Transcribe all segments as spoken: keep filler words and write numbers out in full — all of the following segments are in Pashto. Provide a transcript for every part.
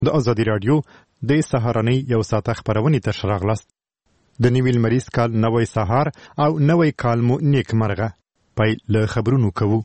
د ازادي راډیو د سهارنۍ یو ساعته خبرونه تر راغلاست. د نوي لمریز کال نوی سهار او نوی کال مو نیک مرغه. پای له خبرونو کوو.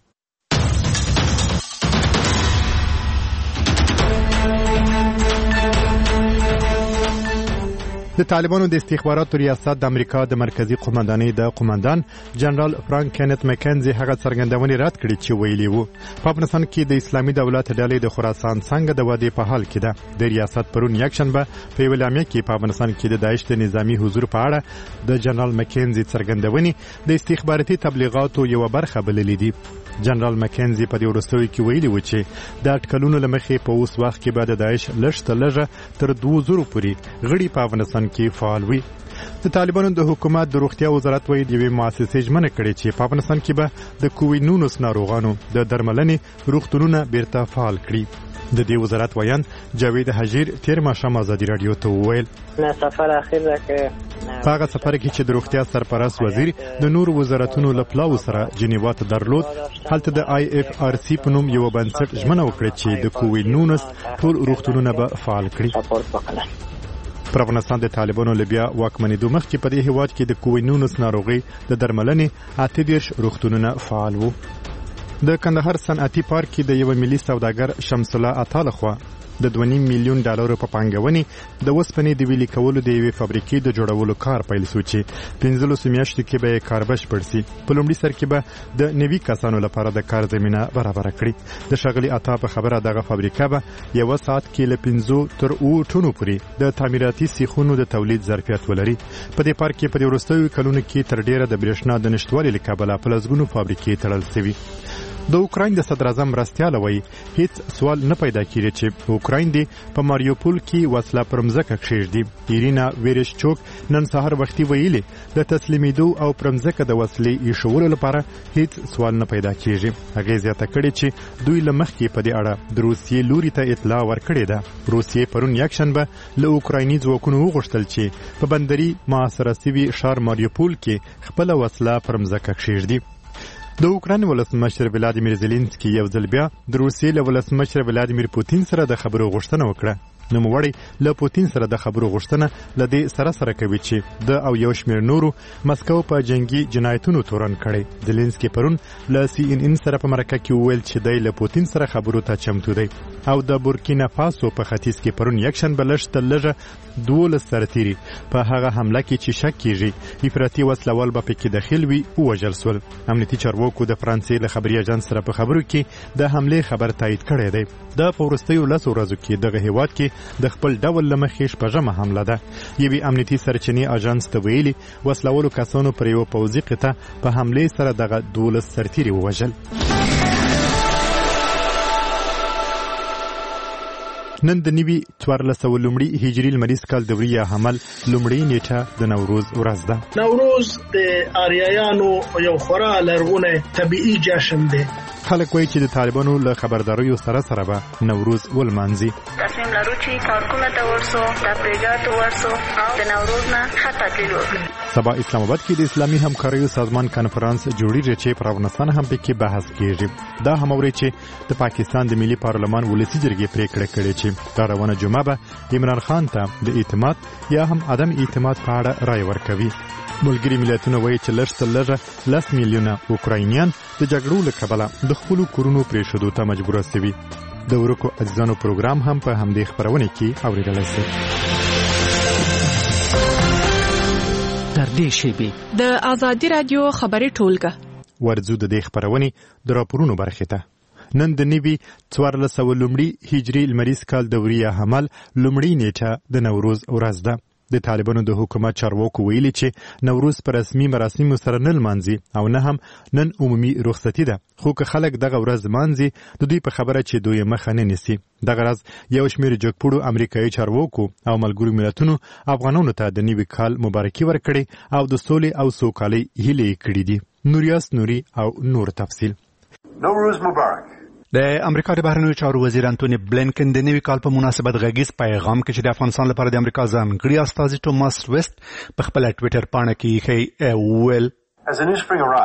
د طالبانو د استخباراتو ریاست د امریکا د مرکزی قومندانۍ د قومندان جنرال فرانک کینت مکنزي هغه څرګندونې رد کړې چې ویلي وو په افغانستان کې د اسلامي دولت ډلې د خراسان څنګه د ودې په حال کې ده. د ریاست پرون یکشنبه په ویلامه کې په افغانستان کې د داعش د نظامی حضور په اړه د جنرال مکنزي څرګندونې د استخباراتي تبلیغاتو یو برخه بللې دي. جنرال مکنزي په دې وروستیو کې ویلي و چې د اټکلونو لمخې په اوس وخت کې به د داعش لږ لږه تر دوه زره پورې غړي په افغانستان کې فعال وي. د طالبانو د حکومت د روغتیا وزارت وایي د یوې مؤسسې ژمنه کړې چې په افغانستان کې به د کووډ نولس ناروغانو د درملنې روغتونونه بیرته فعال کړي. د دې وزارت ویان جاوید حجیر تیر ماښام ازادي راډیو ته وویل نه سفر اخیر ده که په هغه سفر کې چې د روغتیا سرپرست وزیر د نور وزارتونو له پلاو سره جنیوا ته درلود، هلته د آی اف آر سی په نوم یو بنسټ ژمنه وکړه چې د کووډ نولس ټول روغتونونه به فعال کړي. پر افغانستان د طالبانو لبیا واکمنېدو مخکې په دې هیواد کې د کووډ نولس ناروغي د درملنې اته دېرش روغتونونه فعال وو. د کندهار صنعتي پارک کې د یو ملي سوداګر شمس الله عطا لخوا د دوه نیم میلیون ډالرو په پانګونې د وسپنې د ویلي کولو د یوې فابریکې د جوړولو کار پیل شو چې پنځلسو میاشتو کې به یې کار بشپړ شي. په لومړي سر کې به د نوي کسانو لپاره د کار زمینه برابره کړي. د ښاغلي عطا په خبره دغه فابریکه به یوه ساعت کې له پنځو تر اوو ټنو پورې د تعمیراتي سیخونو د تولید ظرفیت ولري. په دې پارک کې په دې وروستیو کلونو کې تر ډیره د برېښنا د نشتوالي له کبله په لسګونو فابریکې تړل شوي. د اوکراین د صدر اعظم مرستیال وایي هیڅ سوال نه پیدا کیږي چې اوکراین دی په ماریوپول کې وسله پر مځکه کښېږدي. ایرینا ویرشچوک نن سهار وختي ویلي د تسلیمېدو او پر مځکه د وسلې ایښولو لپاره هیڅ سوال نه پیدا کیږي. هغې زیاته کړې چې دوی له مخکې په دې اړه د روسیې لوري ته اطلاع ورکړې ده. روسیې پرون یکشنبه له اوکرایني ځواکونو وغوښتل چې په بندري محاصره شوي ښار ماریوپول کې خپله وسله پر مځکه کښېږدي. د اوکراین ولسمشر ولادیمیر زيلنسکي یو ځل بیا د روسیې له ولسمشر ولادیمیر پوتین سره د خبرو غوښتنه وکړه. نوموړی له پوتین سره د خبرو غوښتنه له دې سره سره کوي چې د او یو شمېر نورو مسکو په جنگي جنایتونو تورن کړي. زيلنسکي پرون له سی ان ان سره په مرکه کې وویل چې دی له پوتین سره خبرو ته چمتو دی. او د بورکینا فاسو په ختیځ کې پرون یکشنبه لږ تر لږه دولس سرتیري په هغه حمله کې چې شک کیږي افراطي وسلوال به پکې داخل وي ووژل شول. امنیتي چارواکو د فرانسې له خبري اژانس سره په خبرو کې د حملې خبر تایید کړی دی. د په وروستیو لسو ورځو کې دغه هیواد کې د خپل ډول له مخې شپږمه حمله ده. یوې امنیتي سرچینې اژانس ته ویلي وسلوالو کسانو پر یوه پوځي قطعه په حملې سره دغه دولس سرتیري ووژل. نن د نوي څوارلس سوه لومړي هجري لمریز کال دوري یا حمل لومړۍ نیټه د نوروز ورځ ده. نوروز د آریایانو یو خورا لرغونی طبیعي جشن دی. خلک وایي چې د طالبانو له خبرداریو سره سره به نوروز ولمانځي. تصمیم لرو چې کارکونه ته ورسو، تفریحات ورسو او د نوروز نه ښه تحلیل وکړو. سبا اسلام آباد کې د اسلامي همکاریو سازمان کنفرانس جوړیږي چې پر افغانستان هم پکې بحث کیږي. دا هم اوري چې د پاکستان د ملي پارلمان ولسی جرګې پریکړه کړې چې دا روانه جمعه به عمران خان ته د اعتماد یا هم عدم اعتماد په اړه رائے ورکوي. ملګري ملتونه وایي چې لږ تر لږه لس میلیونه اوکراینیان د جګړو له کبله د خپلو کورونو پرېښودو ته مجبوره شوي. د ورکو عزیزانو پروګرام هم په همدې خپرونې کې اورېدلی شئ. تر دې شیبې د ازادي راډیو خبري ټولګه ورځو د دې خپرونې د راپورونو برخې ته. نن د نوي څوارلس سوه لومړي هجري لمریز کال دوري یا حمل لومړۍ نیټه د نوروز ورځ ده. د طالبانو د حکومت چارواکو ویلي چې نوروز پر رسمي مراسمو سره نه لمانځي او نه هم نن عمومي رخصتي ده. خو که خلک دغه ورځ لمانځي د دوی په خبره چې دوی مخه نه نیسي. دغه ورځ یو شمېر جګپوړو امریکایي چارواکو او ملګرو ملتونو افغانانو ته د نوي کال مبارکي ورکړې او د سولې او سوکالۍ هیلې کړې دي. نوریاس نوري او نور تفصیل. نوروز مبارک. د امریکا د بهرنیو چارو وزیر انټونی بلینکن د نوي کال په مناسبت غږیز پیغام کې چې د افغانستان لپاره د امریکا ځانګړي استازي ټوماس ویسټ په خپل ټویټر پاڼه کې یې وویل As a new spring arrives,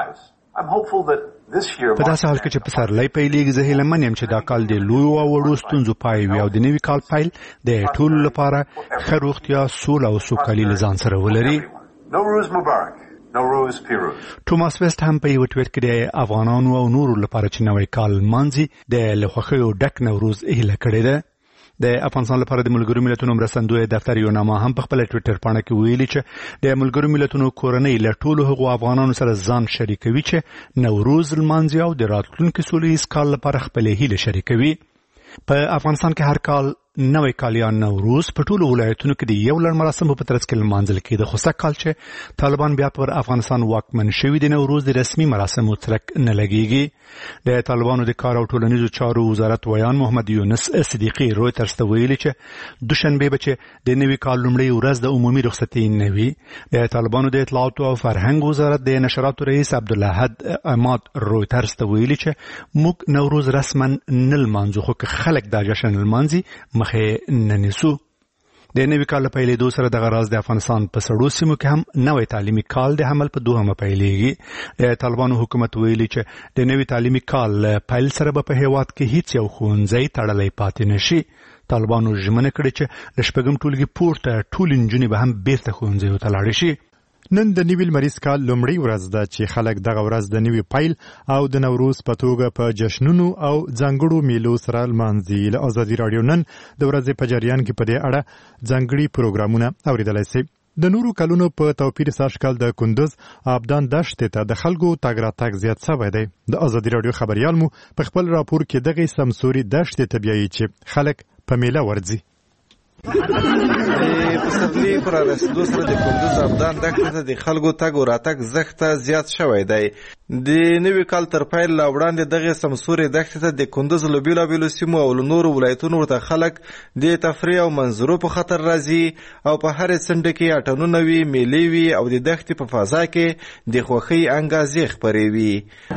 I'm hopeful that this year په داسې حال کې چې پسرلی پیلېږي زه هیله یم چې دا کال د لویو او وړو ستونزو پای وي او د نوي کال پیل د ټولو لپاره ښه روغتیا سوله او سوکالي له ځان سره ولري. Nowruz Mubarak. Nowruz Piruz. توماس ویسټ هم په یو ټویټ کې د افغانانو او نورو لپاره چې نوی کال مانځي د له خوښیو ډک نوروز هیله کړې ده. د افغانستان لپاره د ملګرو ملتونو مرستندوی دفتر یو نامه هم په خپل ټویټر باندې کې ویلي چې د ملګرو ملتونو کورنۍ له ټولو هغو افغانانو سره ځان شریکوي چې نوروز لمانځي او د راتلونکي سولیز کال لپاره خپلې هیلې شریکوي. په افغانستان کې هر کال نوی کال یا نوروز په ټولو ولایتونو کې د یو لړ مراسمو په ترڅ کې لمانځل کېده، خو سږ کال چې طالبان بیا پر افغانستان واکمن شوي د نوروز د رسمي مراسمو څرک نه لګېږي. د طالبانو د کار او ټولنیزو چارو وزارت ویان محمد یونس صدیقي رویترز ته ویلي چې دوشنبه به چې د نوي کال لومړۍ ورځ د عمومي رخصتۍ نه وي. د طالبانو د اطلاعاتو او فرهنګ وزارت د نشراتو رئیس عبدالحد اماد رویترز ته ویلي چې موږ نوروز رسما نه لمانځو، خو که خلک دا جشن لمانځي مخې نه نیسو. د نوي کال په پیلېدو سره دغه راز د افغانستان په سړو سیمو کې هم نوی تعلیمي کال د حمل په دوهمه پیلېږي. د طالبانو حکومت ویلي چې د نوي تعلیمي کال پیل سره به په هېواد کې هیڅ یو ښوونځی تړلی پاتې نشي. طالبانو ژمنه کړې چې د شپږم ټولګي پورته ټولې نجونې به هم بیرته ښوونځیو ته لاړې شي. نن د نوي لمریز کال لومړۍ ورځ ده چې خلک دغه ورځ د نوي پیل او د نوروز په توګه په جشنونو او ځانګړو میلو سره لمانځي. له ازادي راډیو نن د ورځې په جریان کې په دې اړه ځانګړي پروګرامونه اوریدلای شئ. د نورو کلونو په توپیر سږ کال د کندوز آبدان دښتې ته د خلکو تګ راتګ زیات شوی دی. د ازادي راډیو خبریال مو په خپل راپور کې دغه سمسوري دښتې ته بیایي چې خلک په میله ورځي. د پسرلي پر رسیدو سره د کندوز آبدان دښتې ته د خلکو تګ او راتګ زښته زیات شوی دی. د نوي کال تر پیل لا وړاندې دغه سمسوري دښتې ته د کندوز له بېلابېلو سیمو او له نورو ولایتونو ورته خلک د تفریح او منظرو په خاطر راځي او په هرې څنډه کې اټنونه وي، میلې وي او د دښتې په فضا کې د خوښۍ انګازې خپرې وي.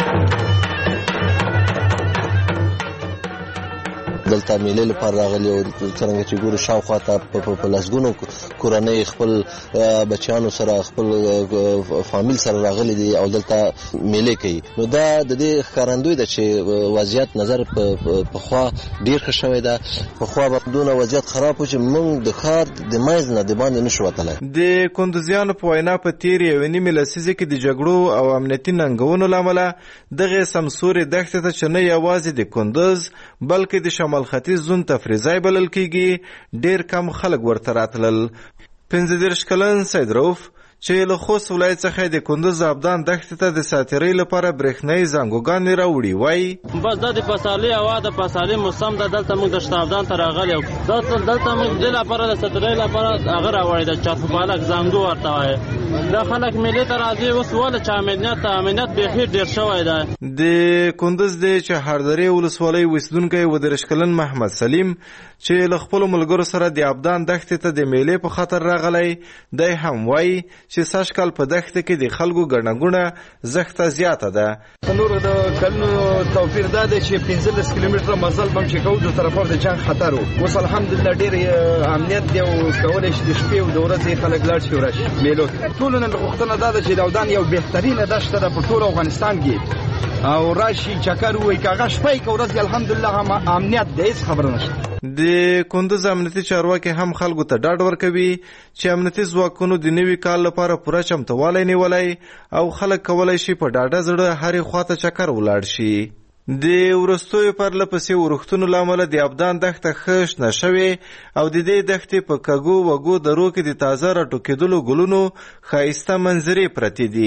دلته میلې لپاره راغلي او څرنګه چې ګورو شاوخوا ته په لسګونو کورنۍ خپل بچیانو سره خپل فامیل سره راغلي دي او دلته میلې کوي. نو دا د دې ښکارندوی ده چې وضعیت نظر پخوا ډېر ښه شوی ده. پخوا به دونه وضعیت خراب و چې موږ د ښار د منځ نه د باندې نشو وتلی. د کندوزیانو په وینا په تېرې یوې نیمې لسیزې کې د جګړو او امنیتي ننګونو له امله دغې سمسورې دښتې ته چې نه یوازې د کندوز بلکې د شمال ختیځ زون تفریح ځای بلل کېږي، ډېر کم خلک ورته راتلل. پنځه دېرش کلن سید رؤف چې له خوست ولایت څخه د کندوز آبدان دښتې ته د ساتیرۍ لپاره برېښنایي زنګوګانې راوړي وایي بس دا د پسرلي هوا د پسرلي موسم ده. دلته موږ د شته آبدان ته راغلي دلته موږ دې لپاره د ساتیرۍ لپاره هغه راوړی د چارپالک زنګو ورته وایي. دا خلک میلې ته راځي اوس ولې چې امنیت امنیت بیخي ډېر شوی دی. د کندوز د چهاردرې ولسوالۍ اوسېدونکی اووه دېرش کلن محمد سلیم چې له خپلو ملګرو سره د آبدان دښتې ته د میلې په خاطر راغلی دی هم وایي چې سږ کال په دښته کې د خلکو ګڼه ګوڼه زښته زیاته ده. نورو د کلونو توپیر دا دی چې پنځلس کیلومتره مزل به هم چې کوو د طرفه د جنګ خطر و. اوس الحمدلله ډېر امنیت دی او کولی شي د شپې او د ورځې خلک لاړ شي او راشي میلو ته. ټولو نه غوښتنه دا ده چې د آبدان یو بهترینه دښته ده په ټول افغانستان کې او راشي چکر ووایي که هغه شپه یې که ورځ الحمدلله هم امنیت دی، هېڅ خبره نشته. د کندوز امنیتي چارواکي هم خلکو ته ډاډ ورکوي چې امنیتي ځواکونو د نوي کال لپاره پوره چمتوالی نیولی او خلک کولی شي په ډاډه زړه هرې خواته چکر ولاړ شي. د وروستیو پرله پسې ورښتونو له امله د آبدان دښته ښه شنه شوې او د دې دښتې په کږو وږو درو کې د تازه راټوکېدلو ګلونو ښایسته منظرې پرتې دي.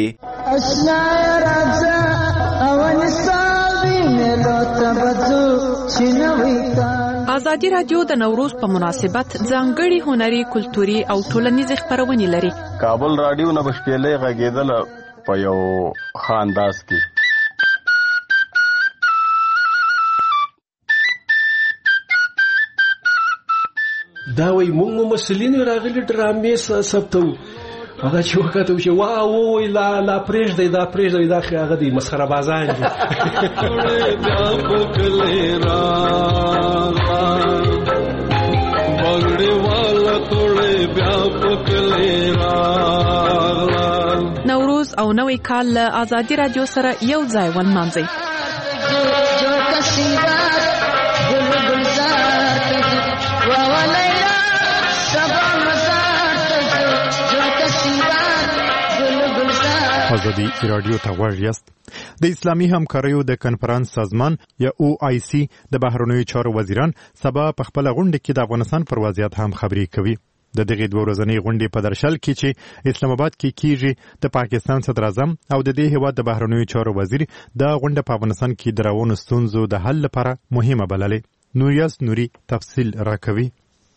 ازادي راډیو د نوروز په مناسبت ځانګړي هنري، کلتوري او ټولنیز خبرونه لري. کابل راډیو نه بشپېلې غږېدله په یو ښه انداز کې. دا وایي موږ مسلین راغلي ډرامې ثبتوو. هغه چې وکتل چې واه ووایي لا لا پرېږدئ دا پرېږدئ دا هغه دی مسخره بازان دي. نوروز او نوې کال له آزادي رادیو سره یو ځای ولمانځئ. آزادي رادیو ته غوږ یاست. د اسلامي همکاریو د کنفرانس سازمان یا او آی سی د بهرنیو چارو وزیران سبا په خپل غونډه کې د افغانستان پر وضعیت هم خبرې کوي. د دغه دوه ورځنۍ غونډې په درشل کې چې اسلام آباد کې کیږي، د پاکستان صدر اعظم او د دې هیواد د بهرنیو چارو وزیر د غونډه په افغانستان کې د روانو ستونزو د حل لپاره مهمه بللې. نوریاس نوري تفصیل راکوي.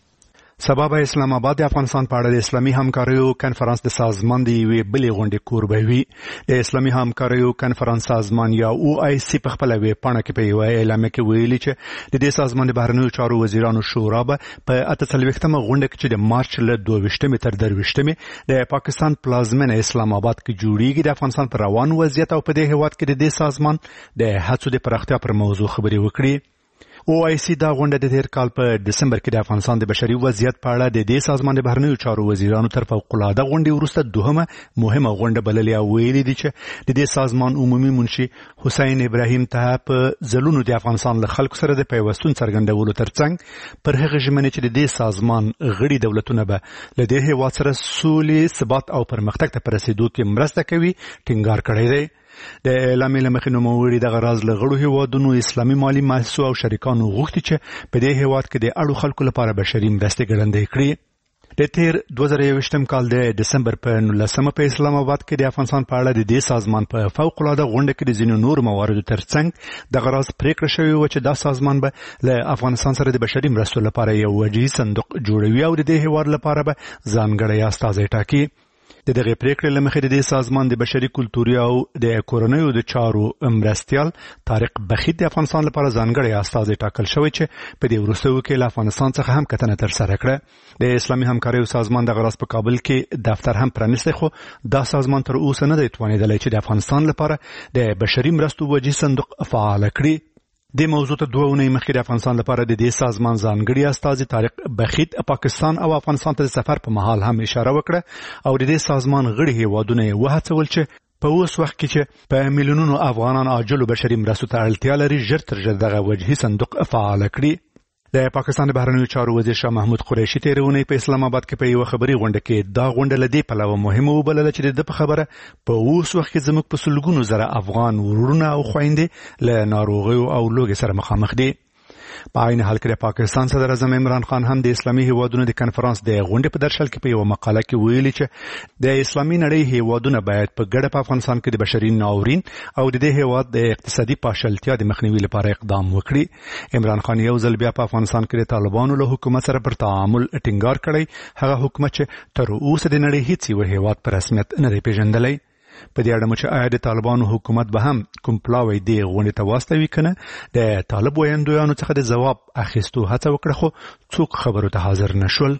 سبا به اسلام آباد د افغانستان په اړه د اسلامي همکاریو کنفرانس د سازمان د یوې بلې غونډې کوربه وي. د اسلامي همکاریو کنفرانس سازمان یا او آی سی په خپله ویبپاڼه کې په یوه اعلامیه کې ویلي چې د دې سازمان د بهرنیو چارو وزیرانو شورا به په اته څلوېښتمه غونډه کې چې د مارچ له دوه ویشتمې تر درویشتمې د پاکستان پلازمینه اسلام آباد کې جوړیږي د افغانستان پر روان وضعیت او په دې هیواد کې د دې سازمان د هڅو د پراختیا پر موضوع خبرې وکړي. او آی سی دا غونډه د تیر کال په دسمبر کې د افغانستان د بشري وضعیت په اړه د دې سازمان د بهرنیو چارو وزیرانو تر فوق‌العاده غونډې وروسته دوهمه مهمه غونډه بللې او ویلي دي چې د دې سازمان عمومي منشي حسین ابراهیم ته په ځلونو د افغانستان له خلکو سره د پیوستون څرګندولو ترڅنګ پر هغه ژمنې چې د دې سازمان غړي دولتونه به له دې هیواد سره سولې، ثبات او پرمختګ ته په رسېدو کې مرسته کوي ټینګار کړی دی. د اعلامیې له مخې نوموړي دغه راز له غړو هیوادونو اسلامي مالي مؤسسو او شریکانو غوښتي چې په دې هیواد کې د اړو خلکو لپاره بشري مرستې ګړندۍ کړي. د تیر دوه زره یوویشتم کال د دسمبر په نولسمه په اسلام آباد کې د افغانستان په اړه د دې سازمان په فوق‌العاده غونډه کې د ځینو نورو مواردو ترڅنګ دغه راز پریکړه شوې وه چې دا سازمان به له افغانستان سره د بشري مرستو لپاره یو وجهي صندوق جوړوي او د دې هیواد لپاره به ځانګړی استازی ټاکي. د دغه پریکړې له مخې د دې سازمان د بشري کلتوري او د کورنیو د چارو مرستیال طارق بخیت د افغانستان لپاره ځانګړی استازی ټاکل شوی چې په دې وروستیو کې له افغانستان څخه هم کتنه ترسره کړه. د اسلامي همکاریو سازمان دغه راز په کابل کې دفتر هم پرانیستی، خو دا سازمان تر اوسه نه دی توانېدلی چې د افغانستان لپاره د بشري مرستو وجهي صندوق فعال کړي. د موضوع ته دوه اونۍ مخکې د افغانستان لپاره د دې سازمان ځانګړي استازي طارق بخیت پاکستان او افغانستان ته د سفر په مهال هم اشاره وکړه او د دې سازمان غړي هیوادونه یې وهڅول چې په اوس وخت کې چې په میلیونونو افغانان عاجلو بشري مرستو ته اړتیا لري ژر تر ژره دغه وجهي صندوق فعال کړي. د پاکستان د بهرنیو چارو وزیر شاه محمود قریشي تېره اونۍ په اسلام آباد کې په یوه خبري غونډه کې دا غونډه له دې پلوه مهمه وبلله چې د ده په خبره په اوس وخت کې زموږ په سلګونو زره افغان وروڼه او خویندې له ناروغیو او لوږې سره مخامخ دي. په عین حال کې د پاکستان صدر اعظم عمران خان هم د اسلامي هیوادونو د کنفرانس د غونډې په درشل کې په یوه مقاله کې ویلي چې د اسلامي نړۍ هیوادونه باید په ګډه په افغانستان کې د بشري ناورین او د دې هیواد د اقتصادي پاشلتیا د مخنیوي لپاره اقدام وکړي. عمران خان یو ځل بیا په افغانستان کې د طالبانو له حکومت سره پر تعامل ټینګار کړی، هغه حکومت چې تر اوسه د نړۍ هیڅ یو هیواد په رسمیت نه دی پیژندلی. په دې اړه مو چې آیا د طالبانو حکومت به هم کوم پلاوی دی غونډې ته واستوي که نه، د طالب ویاندویانو څخه د ځواب اخیستو هڅه وکړه، خو څوک خبرو ته حاضر نه شول.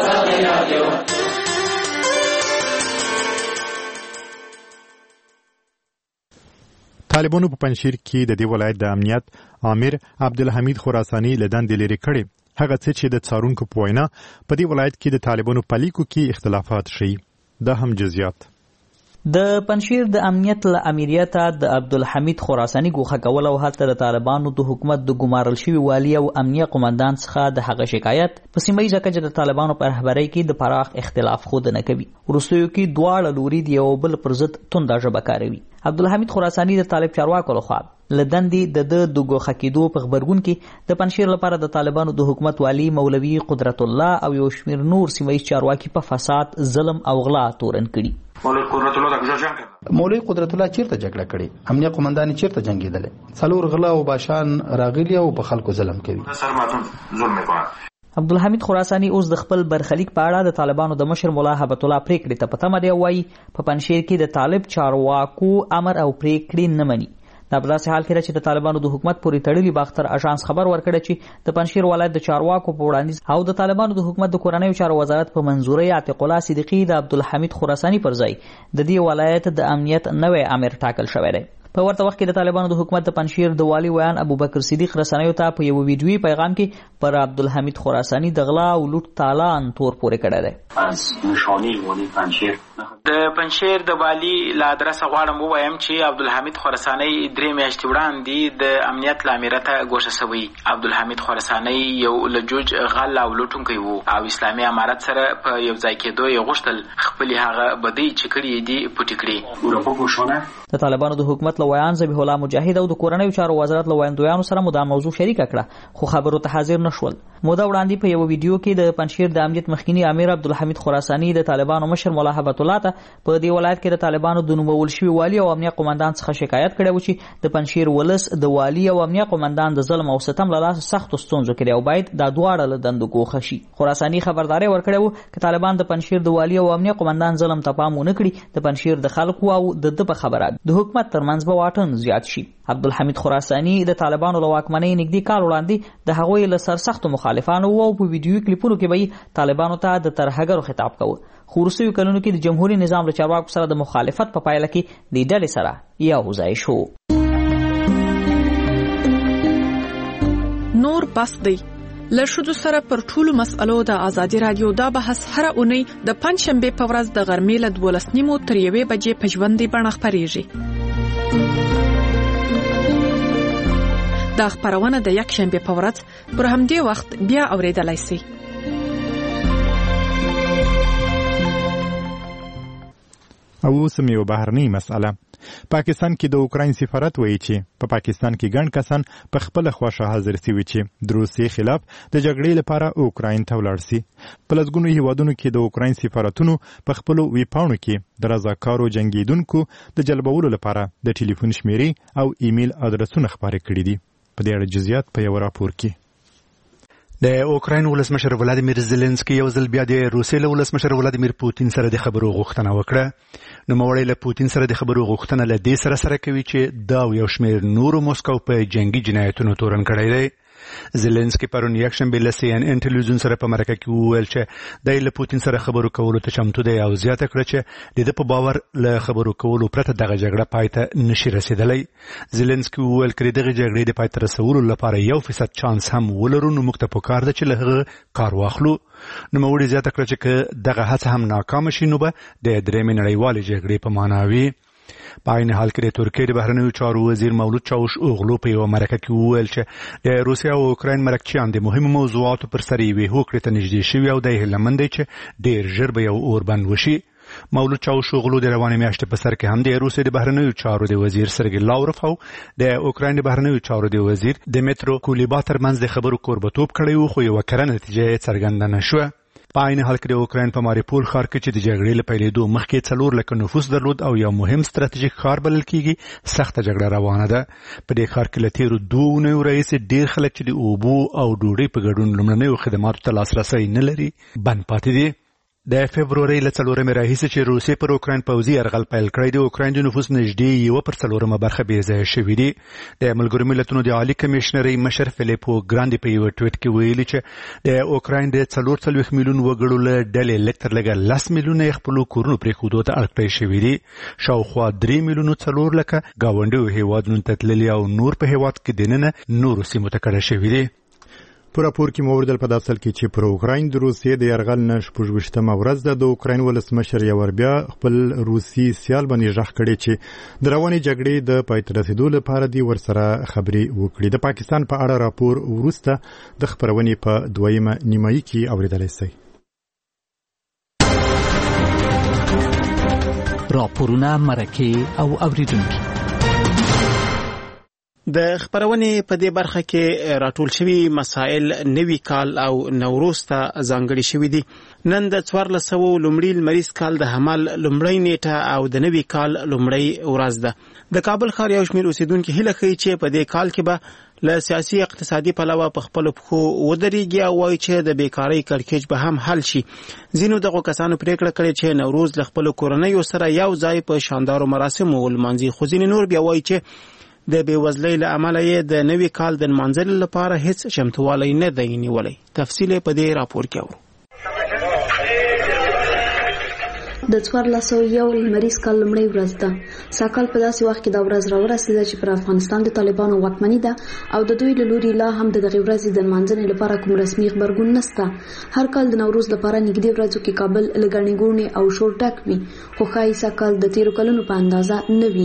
طالبانو په پنجشیر کې د دې ولایت د امنیت امیر عبدالحمید خراساني له دندې لرې کړی. هغه څه چې د څارونکو په وینا په دې ولایت کې د طالبانو په لیکو کې اختلافات ښیي. دا هم جزئیات. د پنجشیر د امنیت له امریته د عبدالحمید خراساني ګوښه کول او هلته د طالبانو د حکومت د ګمارل شوي والي او امنیه قمندان څخه د هغه شکایت په سیمه ییزه کچه د طالبانو په رهبرۍ کې د پراخ اختلاف ښودنه کوي. وروستیو کې دواړه لوري د یو بل پر ضد تنده ژبه کاروي. عبدالحمید خراساني د طالب چارواکو لخوا له دندې د ده د ګوښه کېدو په غبرګون کې د پنجشیر لپاره د طالبانو د حکومت والي مولوي قدرت الله او یو شمېر نور سیمه ییز چارواکي په فساد، ظلم او غلا تورن کړي. مولوی قدرت الله مولوی قدرت الله چیرته جګړه کړي؟ امنیه قومندان چیرته جنگیدل؟ څلور غلا او باشان راغلي او په خلکو ظلم کوي. عبدالحمید خراساني اوس د خپل برخلیک په اړه د طالبانو د مشر ملا هبت الله پریکړې ته په تمه دی او وایي په پنجشیر کې د طالب چارواکو امر او پریکړې نه مني. دا په داسې حال کې ده چې د طالبانو د حکومت پورې تړلي باختر اژانس خبر ورکړی چې د پنجشیر ولایت د چارواکو په وړاندیز او د طالبانو د حکومت د کورنیو چارو وزارت په منظورۍ عتیق الله صدیقي د عبدالحمید خراساني پر ځای د دې ولایت د امنیت نوی امر ټاکل شوی دی. په ورته وخت کې د طالبانو د حکومت د پنجشیر د والي ویان ابوبکر صدیق رسنیو ته په یو ویډیویي پیغام کې پر عبدالحمید خراساني د غلا او لوټ تالان تور پورې کړی دی. از نشانه والی پنجشیر د پنجشیر د والي له ادرسه غواړم ووایم چې عبدالحمید خراساني درې میاشتې وړاندې د امنیت له امره ته ګوښه شوی. عبدالحمید خراساني یو له جوج غل او لوټونکی و او اسلامي امارت سره په یو ځای کېدو یې غوښتل خپلې هغه بدۍ چې کړي دي پټې کړي. د طالبانو د حکومت له ویان ذبیح الله مجاهد او د کورنیو چارو وزارت له ویاندویانو سره مو دا موضوع شریکه کړه خو خبرو ته حاضر نشول. موده وړاندې په یو ویډیو کې د پنجشیر د امنیت مخکینی امیر عبدالحمید خراساني د طالبانو مشر مولا هبت الله ته په دې ولایت کې د طالبانو د نومول شوي والي او امنیه قومندان څخه شکایت کړی و چې د پنجشیر ولس د والي او امنیه قومندان د ظلم او ستم له لاسه سختو ستونزو کې او باید دا دواړه له دندو ګوښه شي. خراساني خبرداری ورکړی و چې طالبان د پنجشیر د والي او امنیه قومندان ظلم ته پام ونه کړي د پنجشیر د خلکو او د د په خبره د حکومت ترمنځ به واټن زیات شي. عبدالحمید خراساني د طالبانو له واکمنۍ نږدې کال وړاندې د هغوی له سرسختو مخالفانو او په ویډیوي کلیپونو کې به طالبانو ته د ترهګرو خطاب کوه. خو وروستیو کلونو کې د جمهوري نظام له چارواکو سره د مخالفت په پایله کې د ډلې سره یو ځای شو. نور بس دی له ښځو سره پر ټولو مسئلو د ازادي رادیو دا بحث هره اونۍ د پنجشنبې په ورځ د غرمې له دولس نیمو تر یوې بجې په ژوندۍ بڼه خپرېږي. دا خپرونه د یکشنبې په ورځ پر همدې وخت بیا اورېدلای شئ. او اوس یو بهرنۍ مسأله. پاکستان کې د اوکراین سفارت وایي چې په پا پاکستان کې ګڼ کسان په خپل خوښه حاضر شوي چې د روسیې خلاف د جګړې لپاره اوکراین ته ولاړ شي. په لسګونو هیوادونو کې د اوکراین سفارتونو په خپلو ویبپاڼو کې د رضاکارو جنګیدونکو د جلبولو لپاره د ټلیفون شمیرې او ایمیل ادرسونه خپاره کړي دي. په دې اړه جزئیات په یو راپور کې. د اوکراین ولسمشر ولادیمیر زيلنسکي یو ځل بیا د روسیې له ولسمشر ولادیمیر پوتین سره د خبرو غوښتنه وکړه. نوموړی له پوتین سره د خبرو غوښتنه له دې سره سره کوي چې دا یو شمېر نورو موسکو په جنگي جنایتونو تورن کړی دی. زيلنسکي پرون یکشنبه له سی ان ان ټلویزیون سره په مرکه کې وویل چې د له پوتین سره خبرو کولو ته چمتو دی او زیاته کړه چې د په باور له خبرو کولو پرته دغه جګړه پای ته نشي رسیدلی. زيلنسکي وویل چې دغه جګړې د پای ته رسولو لپاره یو فیصد چانس هم ولرو نو موږ ته پکار ده چې له کار واخلو. نوموړي زیاته کړه چې دغه هڅه هم ناکام شي نو به د درېمې نړیوالې جګړې په معنا وي. په عین حال کې د ترکیې د بهرنیو چارو وزیر مولود چاوش اوغلو په یو مرکه کې وویل چې د روسیا او اوکراین مرکچیان د مهمو موضوعاتو پر سر یوې هوکړې ته نږدې شوي او د هیله مند دی چې ډېر ژر به یو اوربند وشي. مولود چاوش اوغلو د روانې میاشتې په سر کې هم د روسیې د بهرنیو چارو د وزیر سرګی لاوروف او د اوکراین د بهرنیو چارو د وزیر دمیترو کولیبا ترمنځ د خبرو کوربتوب کړی و خو یو کره نتیجه څرګنده نشوه. په عین حال کې د اوکراین په ماریپول ښار کې چې د جګړې له پیلېدو مخکې څلور لکه نفوس درلود او یو مهم ستراتیژیک ښار بلل کېږي سخته جګړه روانه ده. په دې ښار کې له تېرو دوو اونیو راهیسې ډېر خلک چې د اوبو او ډوډۍ په ګډون لومړنیو خدماتو ته لاسرسی نه لري بند پاتې دي. د فبرورۍ له څلورمې راهیسې چې روسیې پر اوکراین پوځي یرغل پیل کړی د اوکراین د نفوس نږدې یوه پر څلورمه برخه بې ځایه شوي دي. د ملګرو ملتونو د عالي کمیشنرۍ مشر فلیپو ګراندي په یوه ټویټ کې ویلي چې د اوکراین د څلور څلوېښت میلیون وګړو له ډلې لږ تر لږه لس میلیونه یې خپلو کورونو پرېښودو ته اړ کړی شوي دي. شاوخوا درې میلیونو څلور لکه ګاونډیو هیوادونو ته تللي او نور په هیواد کې دننه نورو سیمو ته کډه شوي دي. په راپور کې مو اوریدل په داسل کې چې پر اوکراین د روسیې د یرغل نه شپږویشتمه ورځ ده د اوکراین ولسمشر یو ور بیا خپل روسي سیال باندې ژغ کړی چې د روانې جګړې د پای ته رسیدو لپاره دی ورسره خبرې وکړي. د پاکستان په اړه راپور وروسته د خبرونې په دویمه نیمایي کې اوریدلای شئ. راپورونه مرکه او اوریدونکو د خبرونې په دې برخه کې راټول شوي مسائل نوي کال او نوروز ته ځانګړي شوي دي. نن د څوارلس سوه لومړي لمریز کال د حمل لومړۍ نیټه او د نوي کال لومړۍ ورځ ده. د کابل ښار یو شمېر اوسیدونکي هیله کوي چې په دې کال کې به له سیاسي اقتصادي پلوه په خپلو پښو ودرېږي او وایي چې د بیکارۍ کړکېچ به هم حل شي. ځینو دغو کسانو پرېکړه کړې چې نوروز له خپلو کورنیو سره یو ځای په شاندارو مراسمو ولمانځي. خو ځینې نور بیا وایي چې د بېوزلۍ له امله یې د نوي کال د نمانځلو لپاره هیڅ چمتووالی نه دی نیولی. تفصیل په دې راپور کې اورو. د څوارلس سوه یو لمریز کال لومړۍ ورځ ده. سږکال په داسې وخت کې دا ورځ راورسېده چې پر افغانستان د طالبانو واکمني ده او د دوی له لوري لا هم د دغې ورځې د نمانځنې لپاره کوم رسمي غبرګون نشته. هر کال د نوروز لپاره نږدې ورځو کې کابل له ګڼې ګوڼې او شور ډک وي، خو ښایي سږکال د تېرو کلونو په اندازه نه وي.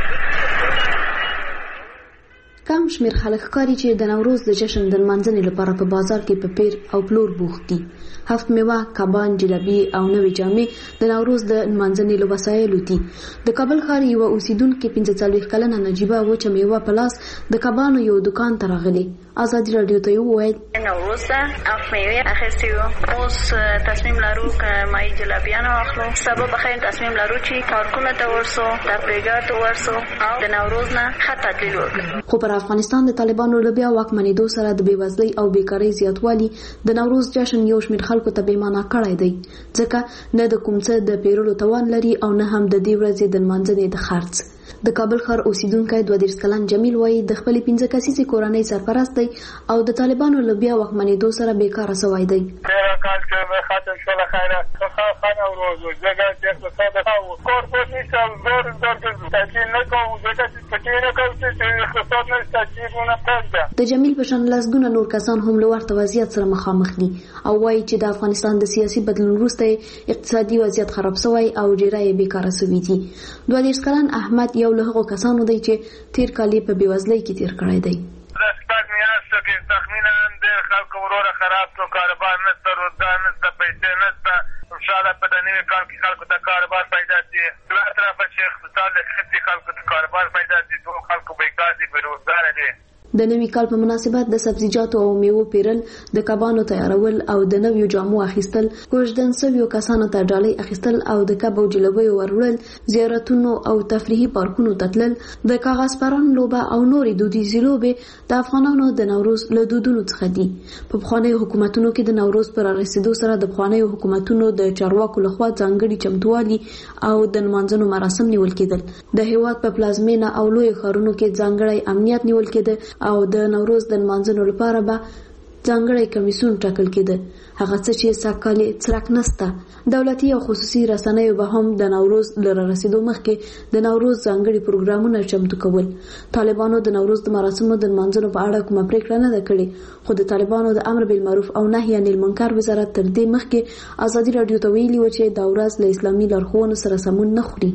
کم شمېر خلک ښکاري چې د نوروز د جشن د نمانځنې لپاره په بازار کې په پیر او پلور بوخت دي. هفت میوه، کبان، جلبي او نوې جامې د نوروز د نمانځنې له وسایلو دي. د کابل ښار یوه اوسیدونکې پنځه څلوېښت کلنه نجیبه وچه میوه په لاس د کبانو یو دکان ته راغلې. ازادي راډیو ته یې وویل نوروز ده، هفت میوې اخیستې وو، اوس تصمیم لرو که مایي جلبیان واخلو. سبا بخیر تصمیم لرو چې پارکونو ته ورسو، تفریحات ته ورسو او د نوروز نه ښه تدلیل وکړو. خو پر افغانستان د طالبانو له بیا واکمنېدو سره د بېوزلۍ او بیکارۍ زیاتوالي د نوروز جشن یو شمېر خلکو ته بېمعنی کړی دی، ځکه نه د کوم څه د پیرلو توان لري او نه هم د دې ورځې د نمانځنې د خرڅ. د کابل ښار اوسیدونکی دوه دېرش کلن جمیل وایي د خپلې پنځه کسیزې کورنۍ سرپرست دی او د طالبانو له بیا واکمنېدو سره بیکاره سوی دی. تېره کال چې مې ختم شوله خیره ښه نوروز و، ځکه چې اقتصاد ښه و، کور کور نشته، زور زور تجهیل نه کوو، ځکه چې پټې نه کوو چې اقتصاد نشته، تجهیلونه پرېږده. د جمیل په شان لسګونه نور کسان هم له ورته وضعیت سره مخامخ دي او وایي چې د افغانستان د سیاسي بدلون وروسته اقتصادي وضعیت خراب سوی او ډېری یې بیکاره سوي دي. دوه دېرش کلن احمد یو له هغو کسانو دی چې تیر کال یې په بېوزلۍ کې تیر کړی دی. د شپږ میاشتو کې تخمیناً ډېر خلکو وروره خراب شو، کاروبار نشته، روزګار نشته، پیسې نشته. انشاءالله په د نوي کال کې خلکو ته کاروبار پیدا شي. له طرفه چې اقتصاد ښه شي، خلکو ته کاروبار پیدا شي، ټول خلکو بیکار دي، بېروزګاره دي. د نوي کال په مناسبت د سبزیجاتو او میوو پیرل، د کبانو تیارول او د نویو جامو اخیستل، کوژدن سویو کسانو ته ډالۍ اخیستل او د کب او جلبیو وروړل، زیارتونو او تفریحي پارکونو ته تلل، د کاغذ پران لوبه او نورې دودیزې لوبې د افغانانو د نوروز له دودونو څخه دي. په پخوانیو حکومتونو کې د نوروز پر رارسېدو سره د پخوانیو حکومتونو د چارواکو لخوا ځانګړي چمتووالي او د نمانځنو مراسم نیول کېدل. د هېواد په پلازمینه او لویو ښارونو کې ځانګړی امنیت نیول کېده او د نوروز د نمانځنو لپاره به ځانګړی کمیسیون ټاکل کېده. هغه څه چې سږکال یې څرک نسته. دولتي او خصوصي رسنیو به هم د نوروز له رارسېدو مخکې د نوروز ځانګړي پروګرامونه چمتو کول. طالبانو د نوروز د مراسمو د نمانځنو په اړه کومه پریکړه نه ده کړې، خو د طالبانو د امر بالمعروف او نهي عن المنکر وزارت تر دې مخکې ازادي راډیو ته ویلي و چې دا ورځ له اسلامي لارښوونو سره سمون نه خوري.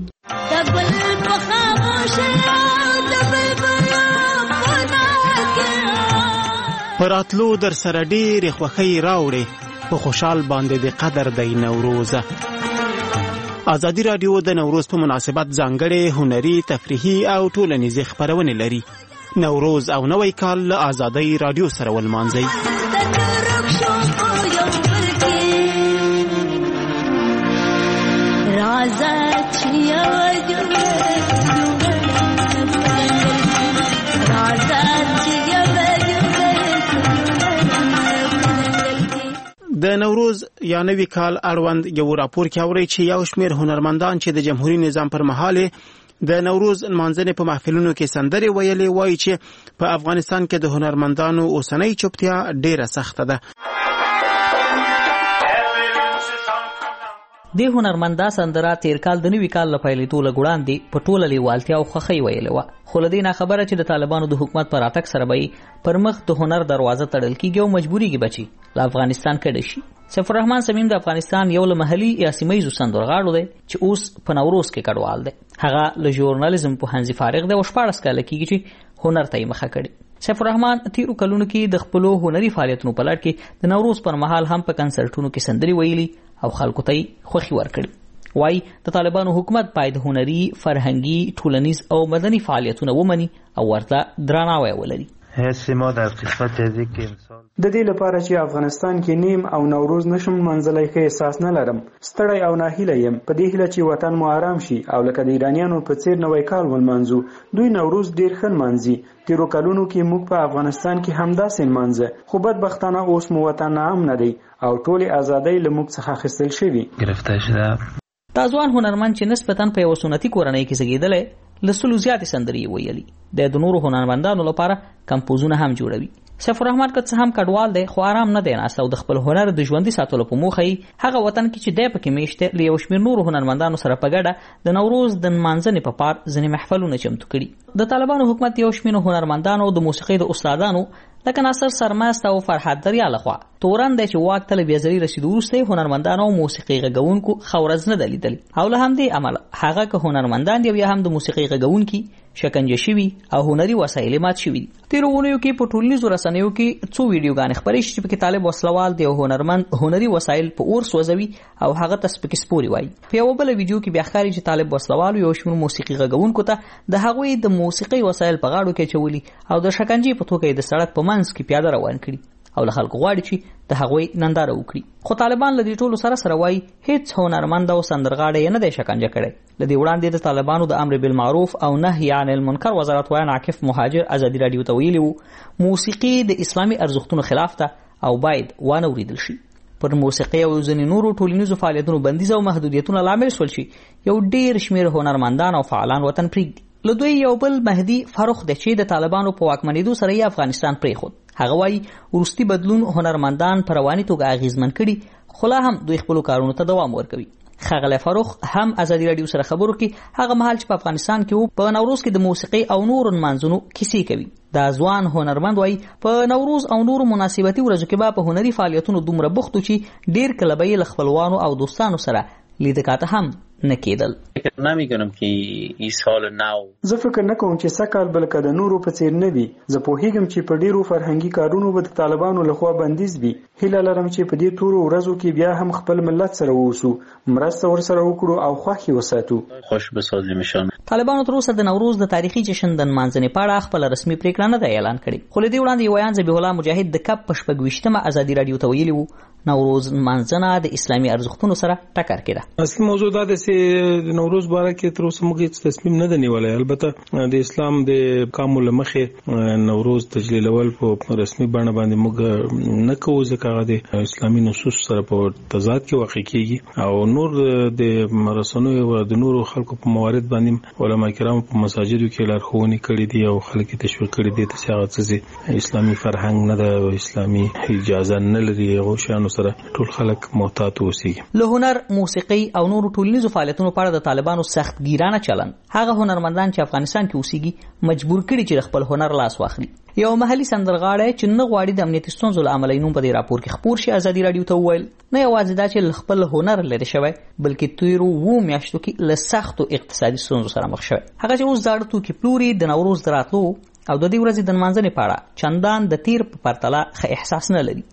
پراتلو در سره ډېرې خوښۍ راوړې، په خوشحال باندې د قدر دی نوروز. ازادي راډیو د نوروز په مناسبت ځانګړې هنري، تفریحي او ټولنیزې خپرونې لري. نوروز او نوی کال له ازادۍ راډیو سره ولمانځئ. د نوروز یا نوي کال اړوند یو راپور کې اوري چې یو شمېر هنرمندان چې د جمهوریت نظام پر مهال د نوروز نمانځنې په محفلونو کې سندرې ویلې وایي چې په افغانستان کې د هنرمندانو اوسنۍ چوپتیا ډېره سخته ده. د هنرمندا سندره تیر کال د نوي کال لپاره لیدل غوړاندې په ټوله لیوالتیا او خوښۍ ویلې و، خو لدې نه خبره چې د طالبانو د حکومت پر اتک سره به پر مخ د هنر دروازه تړل کیږي او مجبوري کې بچي له افغانستان کډه شي. سفر الرحمن سمیم د افغانستان یو له محلي یا سیمایي سندرغاړو دی چې اوس په نوروز کې کډوال دی. هغه له ژورنالیزم په هنځي فارغ دی او شپږ کال کېږي چې هنر ته یې مخه کړي. سفر الرحمن تیرو کلونو کې د خپل هنري فعالیتونو په لړ کې د نوروز پر مهال هم په کنسرټونو کې سندري ویلي او خلکو ته خوښي ورکړي. وای د طالبانو حکومت باید هنري، فرهنګي، ټولنیز او مدني فعالیتونه ومني او ورته درناوی ولري. ما در قسمت از یک امسال د دې لپاره چې افغانستان کې نیم او نوروز نشم منځلای ښه احساس نه لرم. ستړی او ناهیله یم په دې هیله چې وطن مو آرام شي او لکه د ایرانیانو په څیر نوی کال ولمانځو. دوی نوروز ډیر ښه نمانځي. تیرو کلونو کې موږ په افغانستان کې همداسې نمانځه، خو بدبختانه اوس مو وطن ناام نه دی او ټولې ازادۍ له موږ څخه اخیستل شوي. گرفتار شده دا ځوان هنرمند چې نسبتاً په یو سنتي کورنۍ کې زیږېدلی لسلو زیاتې سندرې ویلي. د نورو هنرمندانو لپاره کمپوزونه هم جوړوي. سیف الرحمن که څه هم کډوال دی خو آرام نه دی ناست او د خپل هنر د ژوندي ساتلو په موخه یې هغه وطن کې چې دی پکې میشته له یو شمېر نورو هنرمندانو سره په ګډه د نوروز د نمانځنې په پار ځینې محفلونه چمتو کړي. د طالبانو حکومت یو شمېر هنرمندانو د موسیقۍ د استادانو لکه ناصر سرمست او فرحت دریا لخوا تورن دی چې واک ته له بېزري رسېدو وروسته هنرمندانو او موسیقۍ غږونکو ښه ورځ نه ده لیدلې او له همدې امله هغه که هنرمندان دي او یا هم د موسیقۍ غږونکي شکنجه شوي او هنري وسایل مات شوي دي. تېرو اونیو کې په ټولنیزو رسنیو کې څو ویډیوګانې خپرې شوې چې پکې طالب وسلوال د یو هنرمند هنري وسایل په اور سوځوي او هغه ته سپکې سپورې وایي. په یوه بله ویډیو کې بیا ښکاري چې طالب وسلوالو یو شمېر موسیقي غږونکو ته د هغوی د موسیقۍ وسایل په غاړو کې اچولي او د شکنجې په توګه یې د سړک په منځ کې پیاده روان کړي او له خلکو غواړي چې د هغوی ننداره وکړي. خو طالبان له دې ټولو سره سره وایي هیڅ هنرمند او سندرغاړی یې نه دی شکنجه کړی. له دې وړاندې د طالبانو د امر بالمعروف او نهي عن المنکر وزارت ویان عاکف مهاجر ازادي راډیو ته ویلي وو موسیقي د اسلامي ارزښتونو خلاف ده او باید وانه وریدل شي. پر موسیقي او ځینې نورو ټولنیزو فعالیتونو بندیز او محدودیتونه لامل شول چې یو ډیر شمېر هنرمندان او فعالان وطن پرېږدي. له دوی یو بل مهدي فروخ دی چې د طالبانو په واکمنېدو سره یې افغانستان پرېښود. هغه وایي وروستي بدلون هنرمندان په رواني توګه اغیزمن کړي خو لا هم دوی خپلو کارونو ته دوام ورکوي. ښاغلی فروخ هم ازادي راډیو سره خبرو کې هغه مهال چې په افغانستان کې وو په نوروز کې د موسیقۍ او نورو نمانځنو کیسې کوي. دا ځوان هنرمند وایي په نوروز او نورو مناسبتي ورځو کې به په هنري فعالیتونو دومره بوخت و چې ډېر کله به یې له خپلوانو او دوستانو سره لیدکاته هم نه کېدل. نمی‌کنم که این سال نو زه فکر نه کوم چې سکهال بلکې د نورو په څیر نه وي. زه پوهیږم چې په ډیرو فرهنګي کارونو به د طالبانو لخوا بندیز وي. هیله لرم چې په دې تورو ورځو کې بیا هم خپل ملت سره اوسو، مرسته ورسره وکړو او خوښي وساتو. خوش بسازیمشان. طالبانو تر اوسه د نوروز د تاریخي جشن د نمانځنې په اړه خپل رسمي پریکړه نه ده اعلان کړې. خو له دې وړاندې یو ویان ذبیح الله مجاهد د کپ په شپږ ویشتمه ازادي راډیو ته ویلي وو نوروز نمانځنه د اسلامي ارزښتونو سره ټکر کې ده. اصلي موضوع دا ده چې د نوروز باره کې تر اوسه موږ هیڅ تصمیم نه دی نیولی. البته د اسلام د کامو له مخې نوروز تجلیلول په رسمي بڼه باندې موږ نه کوو ځکه هغه د اسلامي نصوص سره په تضاد کې واقع کېږي او نور د رسنیو او د نورو خلکو په موارد باندې علما کرام په مساجدو کې لارښوونې کړي دي او خلک یې تشویق کړي دي چې هغه څه اسلامي فرهنګ نه ده او اسلامي اجازه نه لري هغو شیانو سره ټول خلک محتاط اوسېږي. له هنر، موسیقۍ او نورو ټولنیزو فعالیتونو په اړه د طالبانو سخت ګیرانه چلن هغه هنرمندان چې افغانستان کې اوسېږي مجبور کړي چې خپل هنر لاس واخلي. یو محلي سندرغاړی چې نه غواړي د امنیتي ستونزو له امله یې نوم په دې راپور کې خپور شي ازادي راډیو ته وویل نه یوازې دا چې خپل هنر لرې شوی بلکې تیرو اوو میاشتو کې له سختو اقتصادي ستونزو سره مخ شوی. هغه چې اوس زاړه توکي پلوري د نوروز د راتلو او د دې ورځې د نمانځنې په اړه چندان د تیر په پرتله ښه احساس نه لري.